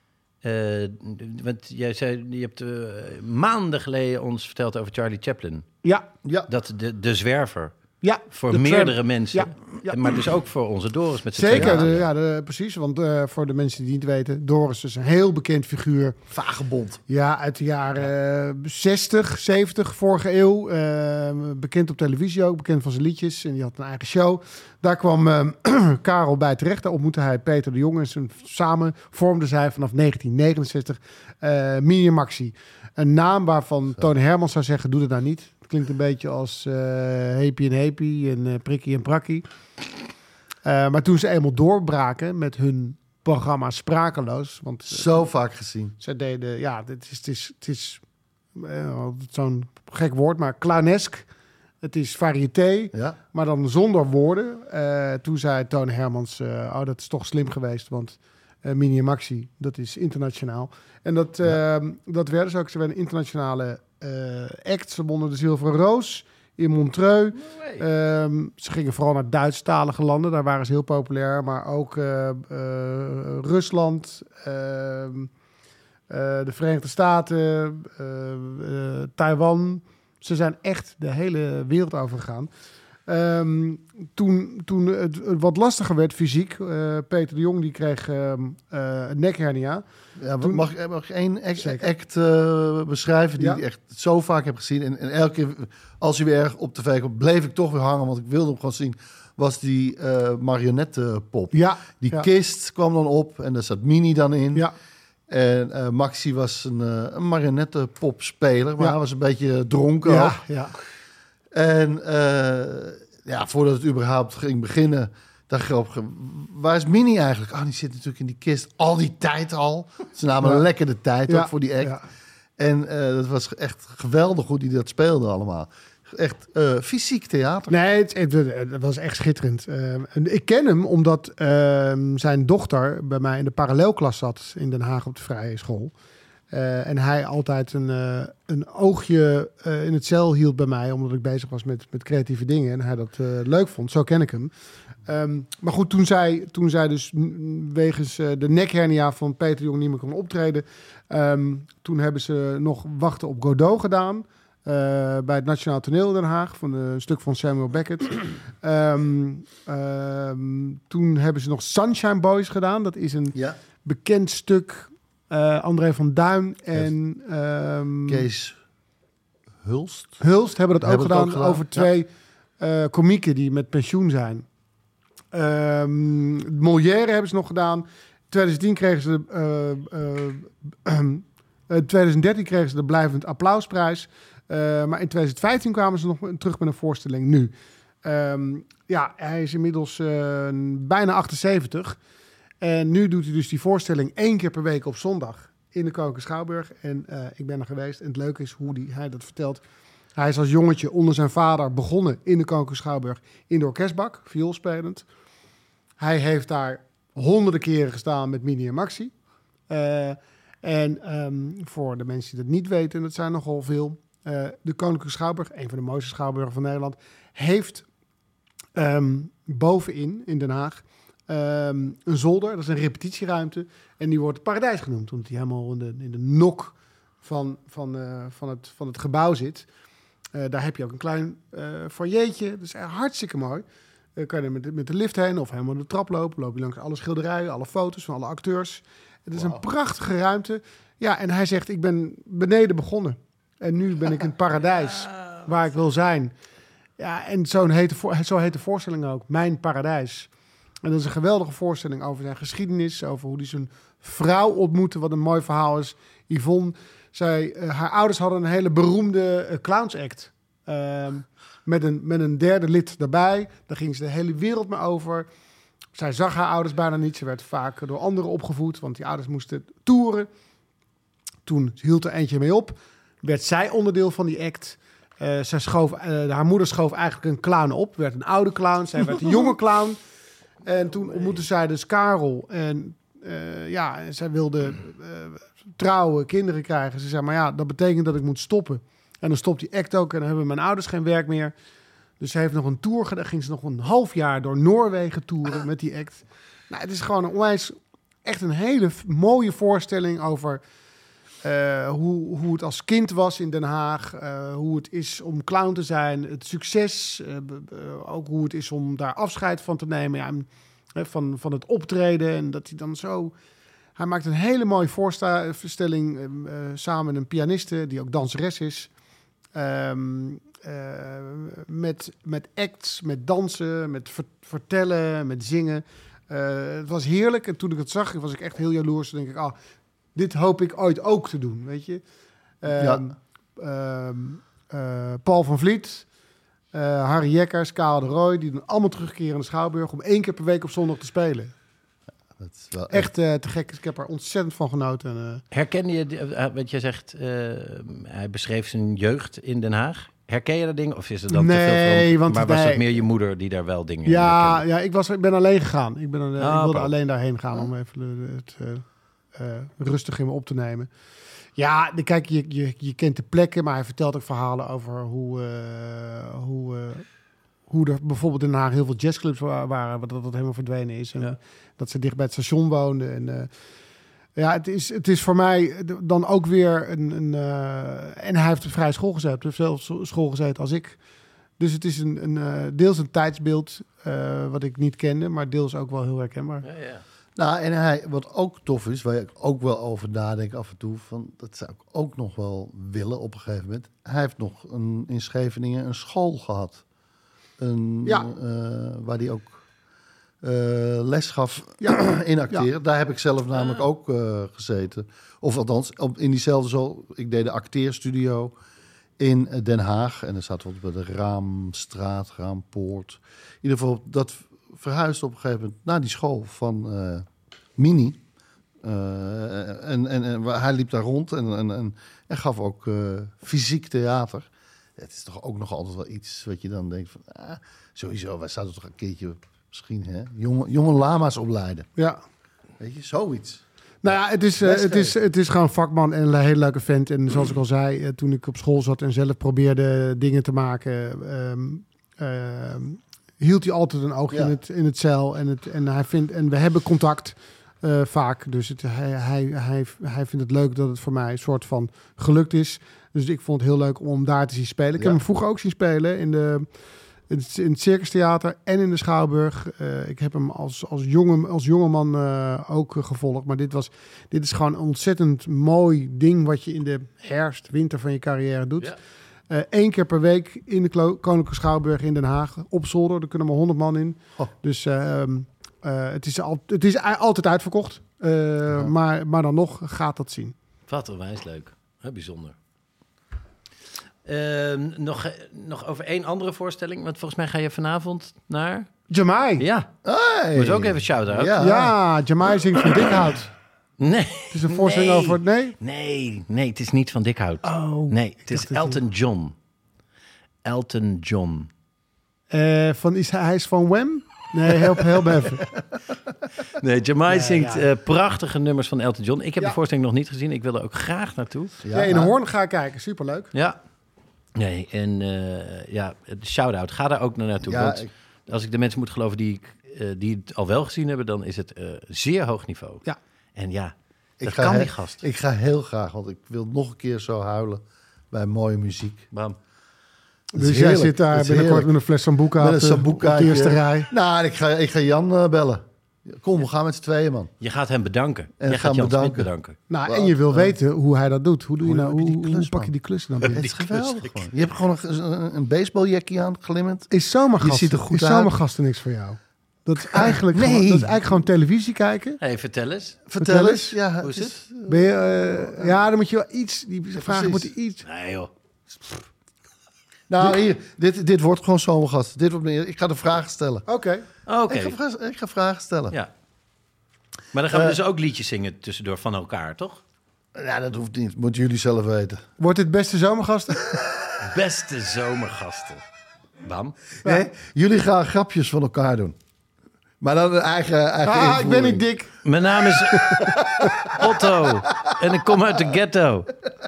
Uh, want jij zei, je hebt uh, maanden geleden ons verteld over Charlie Chaplin. Ja. ja. Dat de, de zwerver... Ja, voor meerdere tram. mensen. Ja, ja. Maar dus ook voor onze Doris met z'n Zeker, tweeën. de, ja, de, precies. Want uh, voor de mensen die het niet weten... Doris is een heel bekend figuur. Vagebond. Ja, uit de jaren uh, zestig, zeventig, vorige eeuw. Uh, bekend op televisie ook, bekend van zijn liedjes. En die had een eigen show. Daar kwam uh, Karel bij terecht. Daar ontmoette hij Peter de Jong. En samen vormden zij vanaf negentien negenenzestig uh, Mini en Maxi. Een naam waarvan Tony Hermans zou zeggen... doe het nou niet. Klinkt een beetje als uh, Heepie en Heepie en uh, Prikkie en Prakkie. Uh, maar toen ze eenmaal doorbraken met hun programma Sprakeloos... Want, uh, Zo vaak gezien. Ze deden, ja, het is, het is, het is uh, zo'n gek woord, maar clownesk. Het is variété, ja. Maar dan zonder woorden. Uh, toen zei Tony Hermans, uh, oh, dat is toch slim geweest, want... Uh, Mini en Maxi, dat is internationaal. En dat, uh, ja. dat werden ze ook. Ze werden internationale uh, acts. Ze wonnen de Zilveren Roos in Montreux. No um, ze gingen vooral naar Duitsstalige landen. Daar waren ze heel populair. Maar ook uh, uh, Rusland, uh, uh, de Verenigde Staten, uh, uh, Taiwan. Ze zijn echt de hele wereld over gegaan. Um, toen, toen het wat lastiger werd fysiek, uh, Peter de Jong die kreeg uh, uh, een nekhernia. Ja, toen, mag, mag ik één act, act uh, beschrijven die ja. ik echt zo vaak heb gezien. En, en elke keer als hij weer op tv kwam, bleef ik toch weer hangen, want ik wilde hem gewoon zien. Was die uh, marionettenpop. Ja, die ja. kist kwam dan op en daar zat Mini dan in. Ja. En uh, Maxi was een, uh, een marionettenpopspeler, maar ja. hij was een beetje dronken ja, ook. Ja. En uh, ja, voordat het überhaupt ging beginnen, dacht ik op, waar is Mini eigenlijk? Oh, die zit natuurlijk in die kist al die tijd al. Ze namen ja. een lekkere tijd ja. ook voor die act. Ja. En uh, dat was echt geweldig hoe die dat speelde allemaal. Echt uh, fysiek theater. Nee, het, het, het was echt schitterend. Uh, ik ken hem omdat uh, zijn dochter bij mij in de parallelklas zat in Den Haag op de Vrije School. Uh, en hij altijd een, uh, een oogje uh, in het cel hield bij mij, omdat ik bezig was met, met creatieve dingen. En hij dat uh, leuk vond. Zo ken ik hem. Um, maar goed, toen zij, toen zij dus wegens uh, de nekhernia van Peter de Jong niet meer kon optreden, um, toen hebben ze nog Wachten op Godot gedaan. bij het Nationaal Toneel in Den Haag. Van de, een stuk van Samuel Beckett. um, um, toen hebben ze nog Sunshine Boys gedaan. Dat is een Ja. bekend stuk. Uh, André van Duin en... Um, Kees Hulst. Hulst hebben dat Hebben ook, het gedaan, ook gedaan, over twee uh, komieken die met pensioen zijn. Um, Molière hebben ze nog gedaan. In twintig tien kregen ze de, uh, uh, uh, twintig dertien kregen ze de Blijvend Applausprijs. Uh, maar in twintig vijftien kwamen ze nog terug met een voorstelling nu. Um, ja, hij is inmiddels uh, bijna achtenzeventig. En nu doet hij dus die voorstelling één keer per week op zondag in de Koninklijke Schouwburg. En uh, ik ben er geweest. En het leuke is hoe die, hij dat vertelt. Hij is als jongetje onder zijn vader begonnen in de Koninklijke Schouwburg in de orkestbak, vioolspelend. Hij heeft daar honderden keren gestaan met Mini en Maxi. Uh, en um, voor de mensen die dat niet weten, en dat zijn nogal veel, uh, de Koninklijke Schouwburg, een van de mooiste schouwburgen van Nederland, heeft um, bovenin in Den Haag um, een zolder. Dat is een repetitieruimte. En die wordt Paradijs genoemd, omdat hij helemaal in de, in de nok van, van, uh, van, het, van het gebouw zit. Uh, daar heb je ook een klein uh, foyertje. Dat is hartstikke mooi. Uh, kan je er met, de, met de lift heen of helemaal de trap lopen. Loop je langs alle schilderijen, alle foto's van alle acteurs. Het is wow. een prachtige ruimte. Ja, en hij zegt, ik ben beneden begonnen. En nu ben ik in het paradijs, ja, waar ik wil zijn. Ja, en zo heet, de, zo heet de voorstelling ook, Mijn Paradijs. En dat is een geweldige voorstelling over zijn geschiedenis. Over hoe hij zijn vrouw ontmoette, wat een mooi verhaal is. Yvonne, zij, uh, haar ouders hadden een hele beroemde uh, clownsact. Uh, met, een, met een derde lid daarbij. Daar ging ze de hele wereld mee over. Zij zag haar ouders bijna niet. Ze werd vaak door anderen opgevoed, want die ouders moesten toeren. Toen hield er eentje mee op. Werd zij onderdeel van die act. Uh, zij schoof, uh, haar moeder schoof eigenlijk een clown op. Werd een oude clown. Zij werd een jonge clown. En toen ontmoette zij dus Karel. En uh, ja, zij wilde uh, trouwen, kinderen krijgen. Ze zei, maar ja, dat betekent dat ik moet stoppen. En dan stopt die act ook en dan hebben mijn ouders geen werk meer. Dus ze heeft nog een tour gedaan. Ging ze nog een half jaar door Noorwegen toeren met die act. Nou, het is gewoon een onwijs, echt een hele mooie voorstelling over uh, hoe, hoe het als kind was in Den Haag. Uh, hoe het is om clown te zijn. Het succes. Uh, uh, ook hoe het is om daar afscheid van te nemen. Ja, en, uh, van, van het optreden. En dat hij dan zo... Hij maakt een hele mooie voorstelling uh, uh, samen met een pianiste die ook danseres is. Um, uh, met, met acts, met dansen, met ver- vertellen, met zingen. Uh, het was heerlijk. En toen ik het zag, was ik echt heel jaloers. Dan denk ik, ah, dit hoop ik ooit ook te doen, weet je. Um, ja. um, uh, Paul van Vliet, uh, Harry Jekkers, Karel de Rooij, die doen allemaal terugkeren in de Schouwburg om één keer per week op zondag te spelen. Dat is wel echt uh, te gek. Ik heb er ontzettend van genoten. Uh. Herken je, uh, wat je zegt, uh, hij beschreef zijn jeugd in Den Haag. Herken je dat ding? Of is het dan nee, te veel van, want maar was nee. het meer je moeder die daar wel dingen ja, in herkende? Ja, ik, was, ik ben alleen gegaan. Ik, ben, uh, oh, ik wilde oh. alleen daarheen gaan om even het uh, uh, rustig in me op te nemen. Ja, de, kijk, je, je, je kent de plekken, maar hij vertelt ook verhalen over hoe... Uh, hoe uh, hoe er bijvoorbeeld in Den Haag heel veel jazzclubs waren, wat dat, dat helemaal verdwenen is. En ja. Dat ze dicht bij het station woonden. En uh, ja, het is, het is voor mij dan ook weer een... een uh, en hij heeft een vrije school gezeten. Hij heeft zelf school gezeten als ik. Dus het is een, een, uh, deels een tijdsbeeld uh, wat ik niet kende, maar deels ook wel heel herkenbaar. Ja, ja. Nou, en hij, wat ook tof is, waar ik ook wel over nadenk af en toe, van, dat zou ik ook nog wel willen op een gegeven moment. Hij heeft nog een, in Scheveningen een school gehad. Een, ja. uh, waar hij ook uh, les gaf ja. in acteren. Ja. Daar heb ik zelf namelijk ah. ook uh, gezeten. Of althans, op, in diezelfde zo. Ik deed de acteerstudio in Den Haag. En er zat wat bij de Raamstraat, Raampoort. In ieder geval, dat verhuisde op een gegeven moment naar die school van uh, Mini. Uh, en, en, en hij liep daar rond en, en, en, en gaf ook uh, fysiek theater. Het is toch ook nog altijd wel iets wat je dan denkt van... Ah, sowieso, wij zouden toch een keertje misschien hè, jonge, jonge lama's opleiden. Ja. Weet je, zoiets. Nou ja, het is, uh, het is, het is gewoon vakman en een hele leuke vent. En zoals ik al zei, uh, toen ik op school zat en zelf probeerde dingen te maken... Um, um, hield hij altijd een oogje ja. in, het, in het zeil. En, het, en, hij vindt, en we hebben contact. Uh, vaak. Dus het, hij, hij, hij, hij vindt het leuk dat het voor mij een soort van gelukt is. Dus ik vond het heel leuk om hem daar te zien spelen. Ik ja. heb hem vroeger ook zien spelen in, de, in, het, in het Circus Theater en in de Schouwburg. Uh, ik heb hem als, als, jonge, als jongeman uh, ook uh, gevolgd. Maar dit, was, dit is gewoon een ontzettend mooi ding wat je in de herfst, winter van je carrière doet. Ja. Uh, Eén keer per week in de Klo- Koninklijke Schouwburg in Den Haag. Op zolder, er kunnen maar honderd man in. Oh. Dus uh, uh, het, is al, het is altijd uitverkocht. Uh, ja. maar, maar dan nog gaat dat zien. Wat onwijs leuk. Heel bijzonder. Uh, nog, nog over één andere voorstelling. Want volgens mij ga je vanavond naar... Jamai. Ja. Hey. Moet ook even shout-out. Ja, ja Jamai zingt van Dikhout. Nee. Het is een voorstelling nee. over... Nee? Nee, nee, het is niet van Dikhout. Oh. Nee, het is Elton het... John. Elton John. Uh, van, is hij, hij is van Wham? Nee, help, help even. Nee, Jamai ja, zingt ja. Uh, prachtige nummers van Elton John. Ik heb ja. de voorstelling nog niet gezien. Ik wil er ook graag naartoe. Ja, ja in Hoorn ga ik kijken. Superleuk. Ja. Nee, en uh, ja, shout-out. Ga daar ook naar naartoe. Ja, want ik... als ik de mensen moet geloven die, uh, die het al wel gezien hebben... dan is het uh, zeer hoog niveau. Ja. En ja, dat ik ga kan he- die gast. Ik ga heel graag, want ik wil nog een keer zo huilen bij mooie muziek. Bam. Dus jij zit daar binnenkort heerlijk. met een fles Sambuca op, de, op de eerste rij. Nou, ik ga, ik ga Jan uh, bellen. Kom, we gaan met z'n tweeën, man. Je gaat hem bedanken. En je gaat Jan bedanken. Smit bedanken. Nou, en je wil weten hoe hij dat doet. Hoe, doe je nou, hoe, hoe, klus, hoe pak je die klus dan? Het is geweldig, man. Je hebt gewoon een, een baseballjakje aan, glimmend. Is zomergasten, je ziet er goed is zomergasten niks voor jou? Dat is eigenlijk, nee. gewoon, dat is eigenlijk gewoon televisie kijken. Hey, vertel eens. Vertel, vertel eens. Ja, hoe is het? Ben je, uh, ja, dan moet je wel iets... Die ja, vragen moet je iets... Nee, joh. Nou, hier, dit, dit wordt gewoon zomergast. Dit wordt, ik ga de vragen stellen. Oké. Okay. Okay. Ik, ik ga vragen stellen. Ja. Maar dan gaan we uh, dus ook liedjes zingen tussendoor van elkaar, toch? Ja, dat hoeft niet. Moeten jullie zelf weten. Wordt dit beste zomergasten? Beste zomergasten. Bam. Nee, jullie gaan grapjes van elkaar doen. Maar dan een eigen, eigen Ah, invoering. Ik ben niet dik. Mijn naam is Otto. En ik kom uit de ghetto.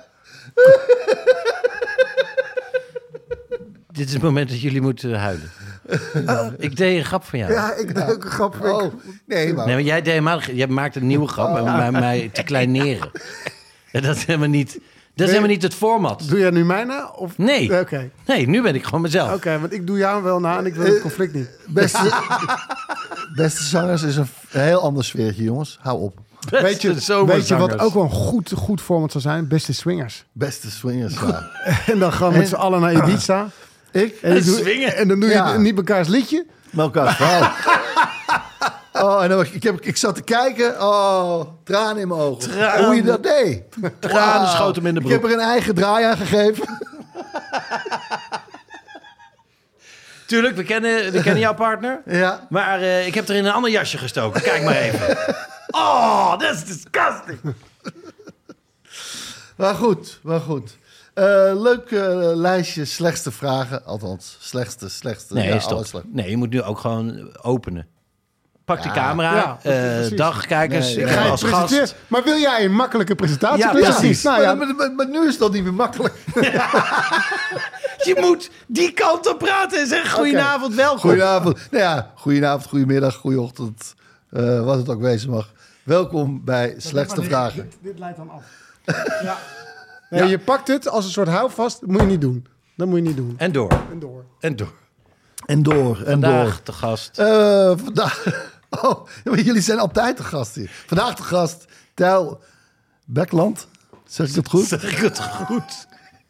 Dit is het moment dat jullie moeten huilen. Uh, ik deed een grap van jou. Ja, ik deed ook een grap van jou. Oh, nee, maar... Nee, maar jij deed helemaal... Jij maakt een nieuwe grap om mij, mij te kleineren. En dat is helemaal niet... Dat is helemaal niet het format. Doe jij nu mij na? Of... Nee. Oké. Okay. Nee, nu ben ik gewoon mezelf. Oké, okay, want ik doe jou wel na en ik wil het conflict niet. Beste, beste zangers is een heel ander sfeertje, jongens. Hou op. Beste weet je, weet je wat ook wel een goed, goed format zou zijn? Beste swingers. Beste swingers, ja. En dan gaan we met z'n allen naar Ibiza. Ik? En, en, doe, en dan doe je ja. niet mekaars liedje. Maar elkaars verhaal. Oh, en dan, ik, heb, ik zat te kijken. Oh, tranen in mijn ogen. Tranen. Hoe je dat deed. Tranen wow. schoten hem in de broek. Ik heb er een eigen draai aan gegeven. Tuurlijk, we kennen, we kennen jouw partner. Ja. Maar uh, ik heb er in een ander jasje gestoken. Kijk maar even. Oh, dat is disgusting. Maar goed, maar goed. Uh, leuk uh, lijstje slechtste vragen. Althans, slechtste, slechtste. Nee, ja, stop. Slecht. Nee, je moet nu ook gewoon openen. Pak ja, die camera, ja, uh, dag, kijkers, nee, ik ga als gast. Maar wil jij een makkelijke presentatie? Ja, precies. Nou, ja. Maar, maar, maar, maar nu is dat niet meer makkelijk. Je moet die kant op praten en zeggen goedenavond, okay. welkom. Goedenavond. Nou ja, goedenavond, goedemiddag, goeieochtend. Uh, wat het ook wezen mag. Welkom bij Slechtste Vragen. Dit, dit leidt dan af. Ja. Nee, ja. Je pakt het als een soort houvast. Dat moet je niet doen. Dat moet je niet doen. En door. En door. En door. En door. En vandaag door. de gast. Uh, vandaag... Oh, jullie zijn altijd de gast hier. Vandaag de gast, Tijl Bekland. Zeg ik het goed? Zeg ik het goed.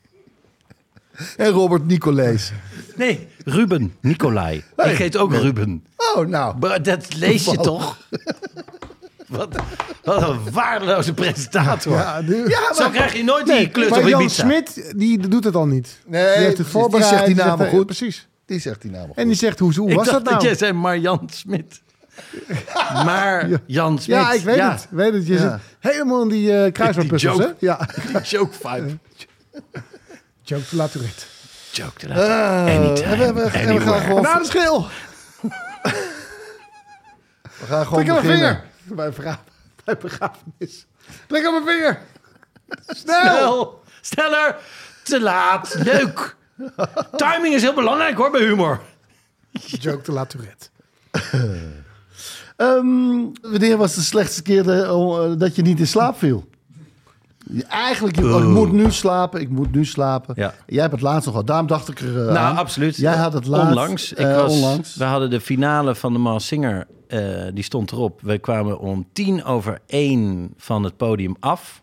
En Robert Nicolees. Nee, Ruben Nicolai. Hey. Ik heet ook nee. Ruben. Oh, nou. Maar dat lees je toch? Wat, wat een waardeloze presentator. Ja, nu, ja, maar, zo krijg je nooit nee, die klus op Ibiza. Jan Smit, die doet het al niet. Nee, die heeft het voorbereid. Die zegt die namen goed. Precies. Die zegt die namen goed. En die zegt, hoe, hoe was dat nou? Ik dacht dat jij zei Marjan Smit. Maar Jan Smit. Ja, ik weet ja. het. Weet het. Je ja. zit helemaal in die uh, kruiswoordpuzzels, hè? Ja. Die joke vibe. Joke de la Tourette. Joke de la Tourette. Uh, Anytime, en we, en we gaan gewoon... Na de schil! We gaan gewoon Trek aan mijn vinger. Bij, begra- bij begrafenis. Trek aan mijn vinger. Snel. Snel. Sneller. Te laat. Leuk. Timing is heel belangrijk hoor bij humor. Joke de la Tourette. Um, wanneer was de slechtste keer de, uh, dat je niet in slaap viel? Je, eigenlijk, je, oh, ik moet nu slapen, ik moet nu slapen. Ja. Jij hebt het laatst nog al, daarom dacht ik er uh, Nou, aan. absoluut. Jij had het laatst. Onlangs. Ik uh, was, onlangs. We hadden de finale van de Masked Singer, uh, die stond erop. We kwamen om tien over één van het podium af.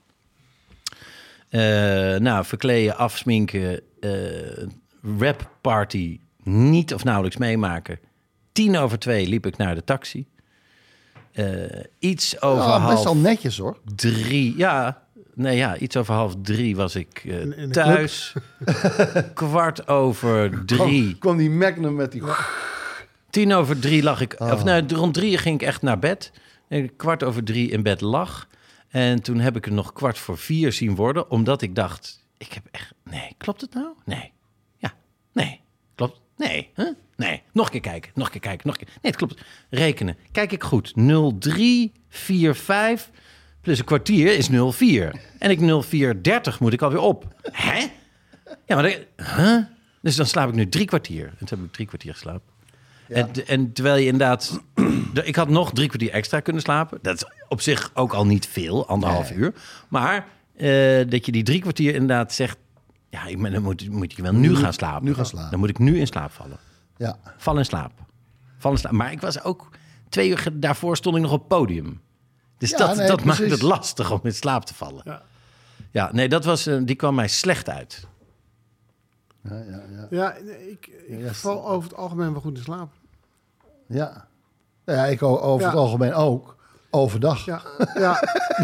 Uh, nou, verkleden, afsminken, uh, rap party niet of nauwelijks meemaken. Tien over twee liep ik naar de taxi. Uh, iets over oh, half... Best wel netjes, hoor. Drie, ja. Nee, ja, iets over half drie was ik uh, in, in thuis. Kwart over drie. Kwam, kwam die Magnum met die... Tien over drie lag ik... Oh. Of nou, rond drie ging ik echt naar bed. En kwart over drie in bed lag. En toen heb ik er nog kwart voor vier zien worden. Omdat ik dacht, ik heb echt... Nee, klopt het nou? Nee. Ja, nee. Klopt? Nee. Huh? Nee. Nog een keer kijken. Nog een keer kijken. Nog een keer. Nee, het klopt. Rekenen. Kijk ik goed. nul drie vier vijf plus een kwartier is nul vier. En ik nul vier dertig moet ik alweer op. Hè? Ja, maar... De, huh? Dus dan slaap ik nu drie kwartier. En toen heb ik drie kwartier geslapen. Ja. En, en terwijl je inderdaad... Ik had nog drie kwartier extra kunnen slapen. Dat is op zich ook al niet veel, anderhalf nee. uur. Maar uh, dat je die drie kwartier inderdaad zegt... Ja, ik, dan moet, moet je wel nu, nu gaan slapen. Nu gaan slapen. Dan moet ik nu in slaap vallen. Ja. Val in slaap. Val in slaap. Maar ik was ook... Twee uur daarvoor stond ik nog op het podium. Dus ja, dat, nee, dat maakt het lastig om in slaap te vallen. Ja, ja nee, dat was, uh, die kwam mij slecht uit. Ja, ja, ja. ja nee, ik, ik ja, val over het algemeen wel goed in slaap. Ja. Ja, ik over ja. het algemeen ook. Overdag. Ja. ja.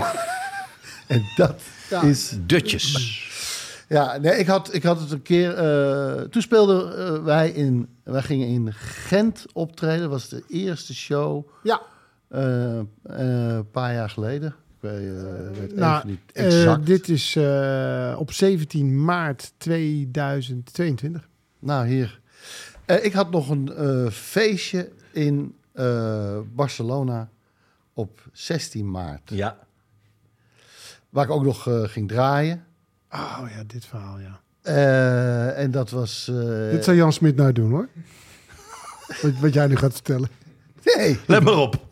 En dat ja. is... Dutjes. Ja, nee, ik had, ik had het een keer... Uh, toen speelden uh, wij in... Wij gingen in Gent optreden. Dat was de eerste show. Ja. Uh, uh, een paar jaar geleden. Ik weet, uh, weet nou, even niet exact. Uh, dit is uh, op zeventien maart tweeduizend tweeëntwintig. Nou, hier. Uh, ik had nog een uh, feestje in uh, Barcelona op zestien maart. Ja. Waar ik ook nog uh, ging draaien. Oh ja, dit verhaal, ja. Uh, en dat was... Uh... Dit zou Jan Smit nou doen, hoor. wat, wat jij nu gaat vertellen. Nee. Let maar op.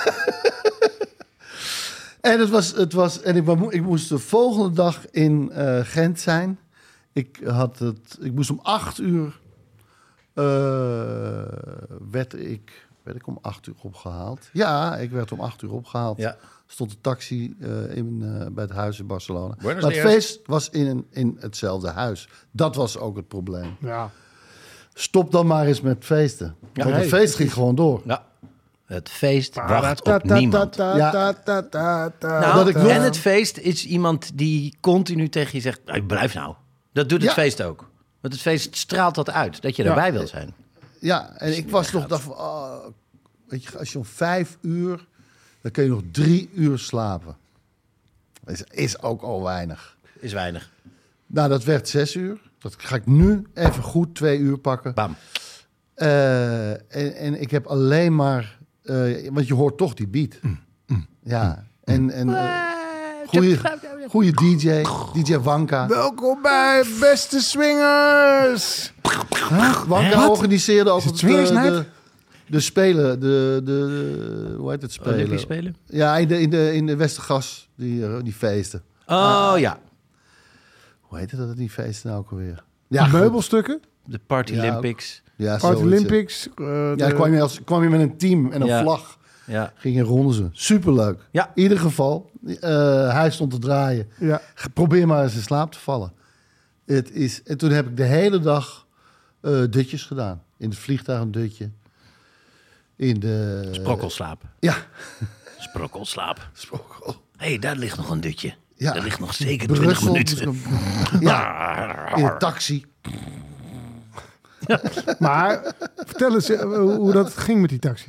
En het was, het was, en ik, ik moest de volgende dag in uh, Gent zijn. Ik had het, ik moest om acht uur uh, werd ik, werd ik om acht uur opgehaald. Ja, ik werd om acht uur opgehaald. Ja. Stond de taxi uh, in, uh, bij het huis in Barcelona. Maar het feest was in, in hetzelfde huis. Dat was ook het probleem. Ja. Stop dan maar eens met feesten. Ja, want het feest ging gewoon door. Ja. Het feest wacht op niemand. Ja. Nou, en het feest is iemand die continu tegen je zegt... blijf nou. Dat doet het ja. feest ook. Want het feest straalt dat uit, dat je ja. erbij wil zijn. Ja, en ik was nog... Dacht, oh, weet je, als je om vijf uur... dan kun je nog drie uur slapen. Dat is, is ook al weinig. Is weinig. Nou, dat werd zes uur. Dat ga ik nu even goed twee uur pakken. Bam. Uh, en, en ik heb alleen maar... Uh, want je hoort toch die beat. Mm, mm, ja. Mm, en... en uh, goeie, goeie D J. D J Wanka. Welkom bij Beste Swingers. Huh? Wanka What? organiseerde ook het de, de, de spelen. De, de, de, hoe heet het spelen? Olympisch spelen? Ja, in de, in de, in de Westergas. Die, die feesten. Oh, uh, ja. Hoe heet het dat, die feesten nou ook alweer? Ja, meubelstukken? De Party ja, Olympics. Ja, Party Olympics. Uh, ja, de... kwam, je als, kwam je met een team en een ja. vlag. Ja. Ging je ronden ze. Superleuk. Ja. In ieder geval, uh, hij stond te draaien. Ja. Probeer maar eens in slaap te vallen. Het is, en toen heb ik de hele dag uh, dutjes gedaan. In het vliegtuig een dutje. In de... Sprokkelslaap. Ja. Sprokkelslaap. Sprokkel. Hé, hey, daar ligt nog een dutje. Ja. Daar ligt nog zeker Brussel, twintig minuten. Ja. In de taxi. Ja. Maar vertel eens hoe dat ging met die taxi.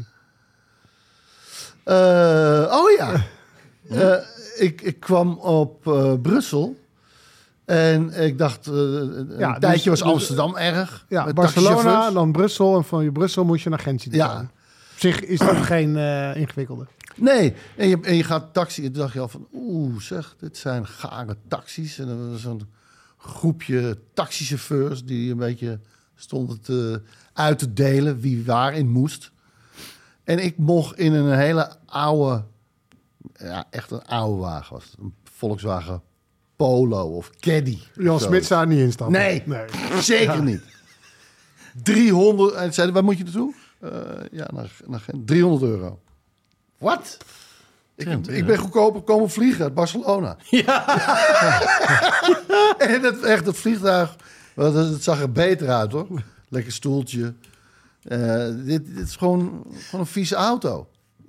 Uh, oh ja. Uh, ik, ik kwam op uh, Brussel. En ik dacht, uh, een ja, tijdje dus, was Amsterdam dus, erg. Ja, Barcelona, dan Brussel. En van je Brussel moest je naar Gent zien. Ja. Op zich is dat geen uh, ingewikkelde. Nee, en je, en je gaat taxi. En toen dacht je al van, oeh zeg, dit zijn gare taxis. En er was zo'n groepje taxichauffeurs die een beetje stonden te, uit te delen wie waarin moest. En ik mocht in een hele oude, ja, echt een oude wagen was het. Een Volkswagen Polo of Caddy. Jan Smit zou er niet instappen. Nee, nee. zeker niet. driehonderd, en zeiden, waar moet je naartoe? Uh, ja, naar, naar Gent. driehonderd euro. Wat? Ik, ik ben goedkoper komen vliegen uit Barcelona. Ja. En het, echt het vliegtuig, het zag er beter uit hoor. Lekker stoeltje. Uh, dit, dit is gewoon, gewoon een vieze auto.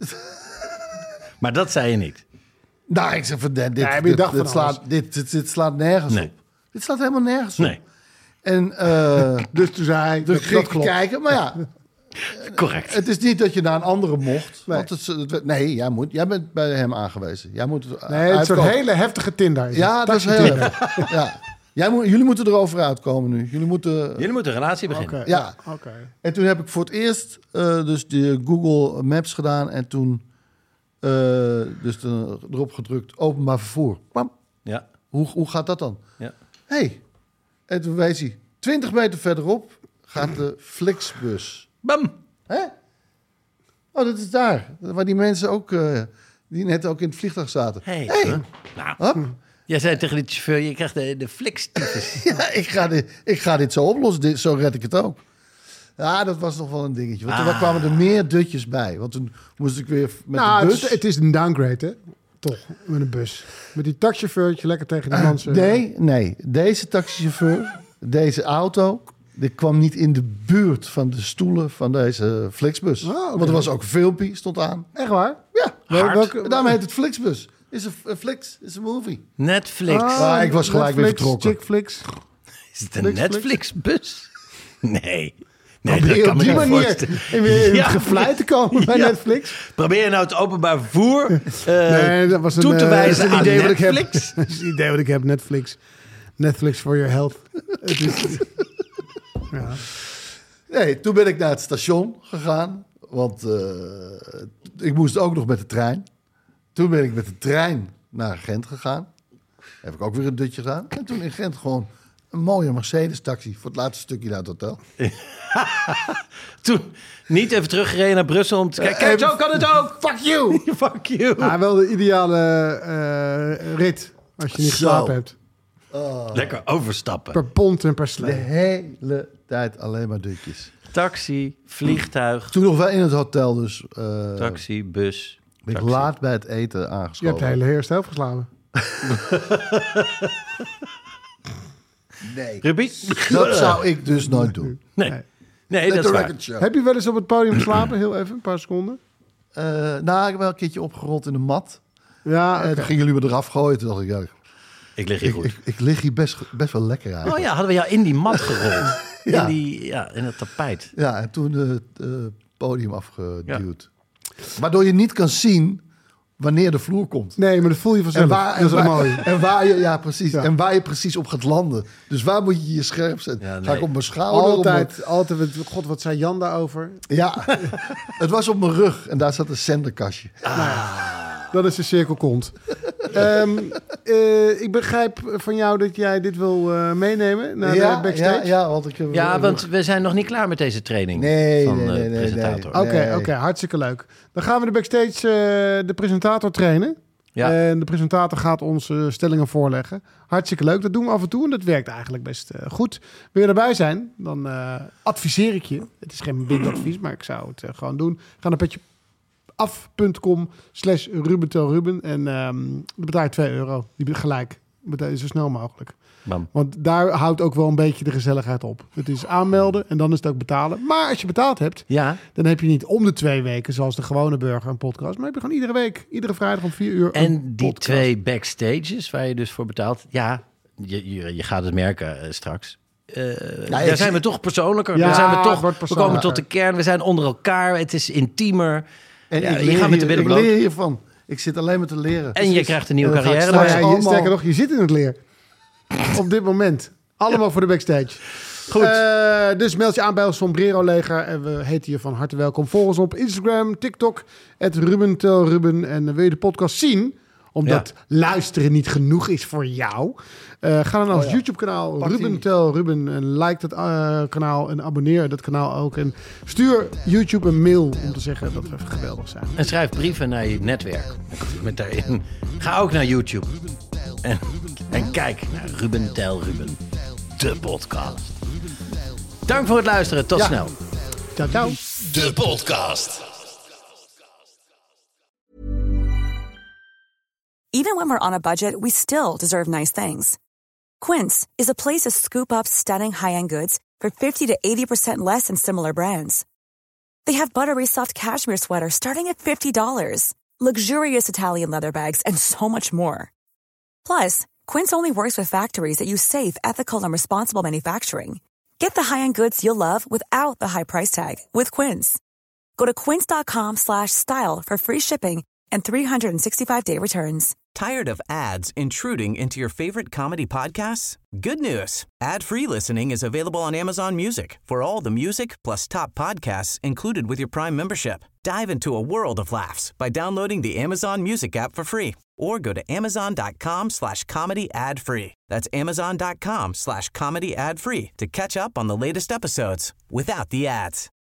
Maar dat zei je niet. Nou, ik zeg van dit, dit, nee, dit, dit, dit, slaat, dit, dit, dit slaat nergens nee. op. Dit slaat helemaal nergens nee. op. En uh, dus toen zei hij, dus ging ik kijken, maar ja. Correct. Het is niet dat je naar een andere mocht. Nee, want het, het, nee jij, moet, jij bent bij hem aangewezen. Jij moet het nee, het is een hele heftige Tinder. Is ja, het. dat is heel heftig. Ja. Jij moet, jullie moeten erover uitkomen nu. Jullie moeten, jullie moeten een relatie beginnen. Okay, ja. ja. Okay. En toen heb ik voor het eerst uh, dus de Google Maps gedaan. En toen uh, dus de, erop gedrukt openbaar vervoer. Bam. Ja. Hoe, hoe gaat dat dan? Ja. Hey. En toen wees hij twintig meter verderop gaat de Flixbus. Bam. Hè? Oh, dat is daar. Waar die mensen ook, uh, die net ook in het vliegtuig zaten. Hey. hey. Huh? Nou, Hop. jij zei tegen de chauffeur, je krijgt de, de Flix-types. Ja, ik ga, dit, ik ga dit zo oplossen. Dit, zo red ik het ook. Ja, dat was nog wel een dingetje. Want ah. toen kwamen er meer dutjes bij. Want toen moest ik weer met nou, de bus. Het is, het is een downgrade, hè? Toch, met een bus. Met die taxichauffeurtje lekker tegen die man. Uh, nee, nee. Deze taxichauffeur, deze auto, die kwam niet in de buurt van de stoelen van deze Flixbus. Oh, okay. Want er was ook een filmpje, stond aan. Echt waar? Ja. Hard. Welke, daarom heet het Flixbus. Is een, een Flix, is een movie. Netflix. Oh, ah, ik was gelijk Netflix, weer vertrokken. Chickflix. Is het een Netflix-bus? Nee. Nee, Probeer dat op die manier in weer ja. gevleid te komen bij ja. Netflix. Probeer je nou het openbaar vervoer uh, nee, dat was een, toe te wijzen uh, aan idee Netflix? Wat ik heb. Dat is het idee wat ik heb, Netflix. Netflix for your health. Het is, ja. Nee, toen ben ik naar het station gegaan. Want uh, ik moest ook nog met de trein. Toen ben ik met de trein naar Gent gegaan. Heb ik ook weer een dutje gedaan. En toen in Gent gewoon een mooie Mercedes-taxi voor het laatste stukje naar het hotel. Toen niet even teruggereden naar Brussel om te kijken. Kijk, zo kan het ook. Fuck you. Fuck you. Ja, wel de ideale uh, rit als je niet geslapen hebt. Oh. Lekker overstappen. Per pont en per slee. De hele tijd alleen maar dutjes. Taxi, vliegtuig. Toen nog wel in het hotel dus. Uh, taxi, bus. Ben ik taxi. laat bij het eten aangeschoven. Je hebt de hele heerstel verslagen. Nee. Ruby? Dat zou ik dus nooit doen. Nee, nee, nee dat is waar. Show. Heb je wel eens op het podium geslapen? Heel even, een paar seconden. Uh, nou, ik heb wel een keertje opgerold in de mat. Ja, en okay. toen gingen jullie me eraf gooien. Toen dacht ik, ja, ik lig hier goed. Ik, ik, ik lig hier best, best wel lekker eigenlijk. Oh ja, hadden we jou in die mat gerold. ja. In, die, ja, in het tapijt. Ja, en toen het uh, podium afgeduwd. Ja. Waardoor je niet kan zien wanneer de vloer komt. Nee, maar dat voel je vanzelf. En waar, dat is en waar, mooi. En waar je, ja, precies. Ja. En waar je precies op gaat landen. Dus waar moet je je scherp zetten? Ja, nee. Ga ik op mijn schouder? Altijd, mijn... altijd. God, wat zei Jan daarover? Ja, het was op mijn rug en daar zat een zenderkastje. Ah. Nou ja, dat is de cirkel kont. um, uh, ik begrijp van jou dat jij dit wil uh, meenemen naar ja, de backstage. Ja, ja, want, ik, ja, want we zijn nog niet klaar met deze training nee, van nee, de nee, presentator. Nee, Oké, nee. okay, okay, hartstikke leuk. Dan gaan we de backstage uh, de presentator trainen. Ja. En de presentator gaat ons uh, stellingen voorleggen. Hartstikke leuk. Dat doen we af en toe en dat werkt eigenlijk best uh, goed. Wil je erbij zijn, dan uh, adviseer ik je. Het is geen blind advies, maar ik zou het uh, gewoon doen. Ga naar petje af.com slash Ruben tel Ruben en um, dan betaal je twee euro. Die gelijk. Betaal je zo snel mogelijk. Bam. Want daar houdt ook wel een beetje de gezelligheid op. Het is aanmelden en dan is het ook betalen. Maar als je betaald hebt, ja. dan heb je niet om de twee weken, zoals de gewone burger, een podcast. Maar heb je gewoon iedere week, iedere vrijdag om vier uur En een die podcast. twee backstages waar je dus voor betaalt. Ja, je, je, je gaat het merken uh, straks. Uh, ja, daar zijn we toch persoonlijker. Ja, daar zijn we toch. We komen tot de kern. We zijn onder elkaar. Het is intiemer. En ja, ik je gaat met de billen bloot. Ik leer hiervan. Ik zit alleen maar te leren. En je krijgt een nieuwe carrière. Nou ja, je, sterker nog, je zit in het leer. Op dit moment. Allemaal voor de backstage. Goed. Uh, dus meld je aan bij ons Sombrero Leger. En we heten je van harte welkom. Volg ons op Instagram, TikTok. Het Ruben tel Ruben. En wil je de podcast zien Omdat Ja. luisteren niet genoeg is voor jou. Uh, ga dan naar ons ja. YouTube-kanaal. Pak Ruben die. Tel Ruben. En like dat uh, kanaal. En abonneer dat kanaal ook. En stuur YouTube een mail om te zeggen dat we geweldig zijn. En schrijf brieven naar je netwerk. Met daarin. Ga ook naar YouTube. En, en kijk naar Ruben Tel Ruben. De podcast. Dank voor het luisteren. Tot Ja. snel. Ciao, ciao. De podcast. Even when we're on a budget, we still deserve nice things. Quince is a place to scoop up stunning high-end goods for fifty to eighty percent less than similar brands. They have buttery soft cashmere sweaters starting at fifty dollars, luxurious Italian leather bags, and so much more. Plus, Quince only works with factories that use safe, ethical, and responsible manufacturing. Get the high-end goods you'll love without the high price tag with Quince. Go to quince.com slash style for free shipping and three sixty-five day returns. Tired of ads intruding into your favorite comedy podcasts? Good news. Ad-free listening is available on Amazon Music for all the music plus top podcasts included with your Prime membership. Dive into a world of laughs by downloading the Amazon Music app for free or go to amazon.com slash comedy ad free. That's amazon.com slash comedy ad free to catch up on the latest episodes without the ads.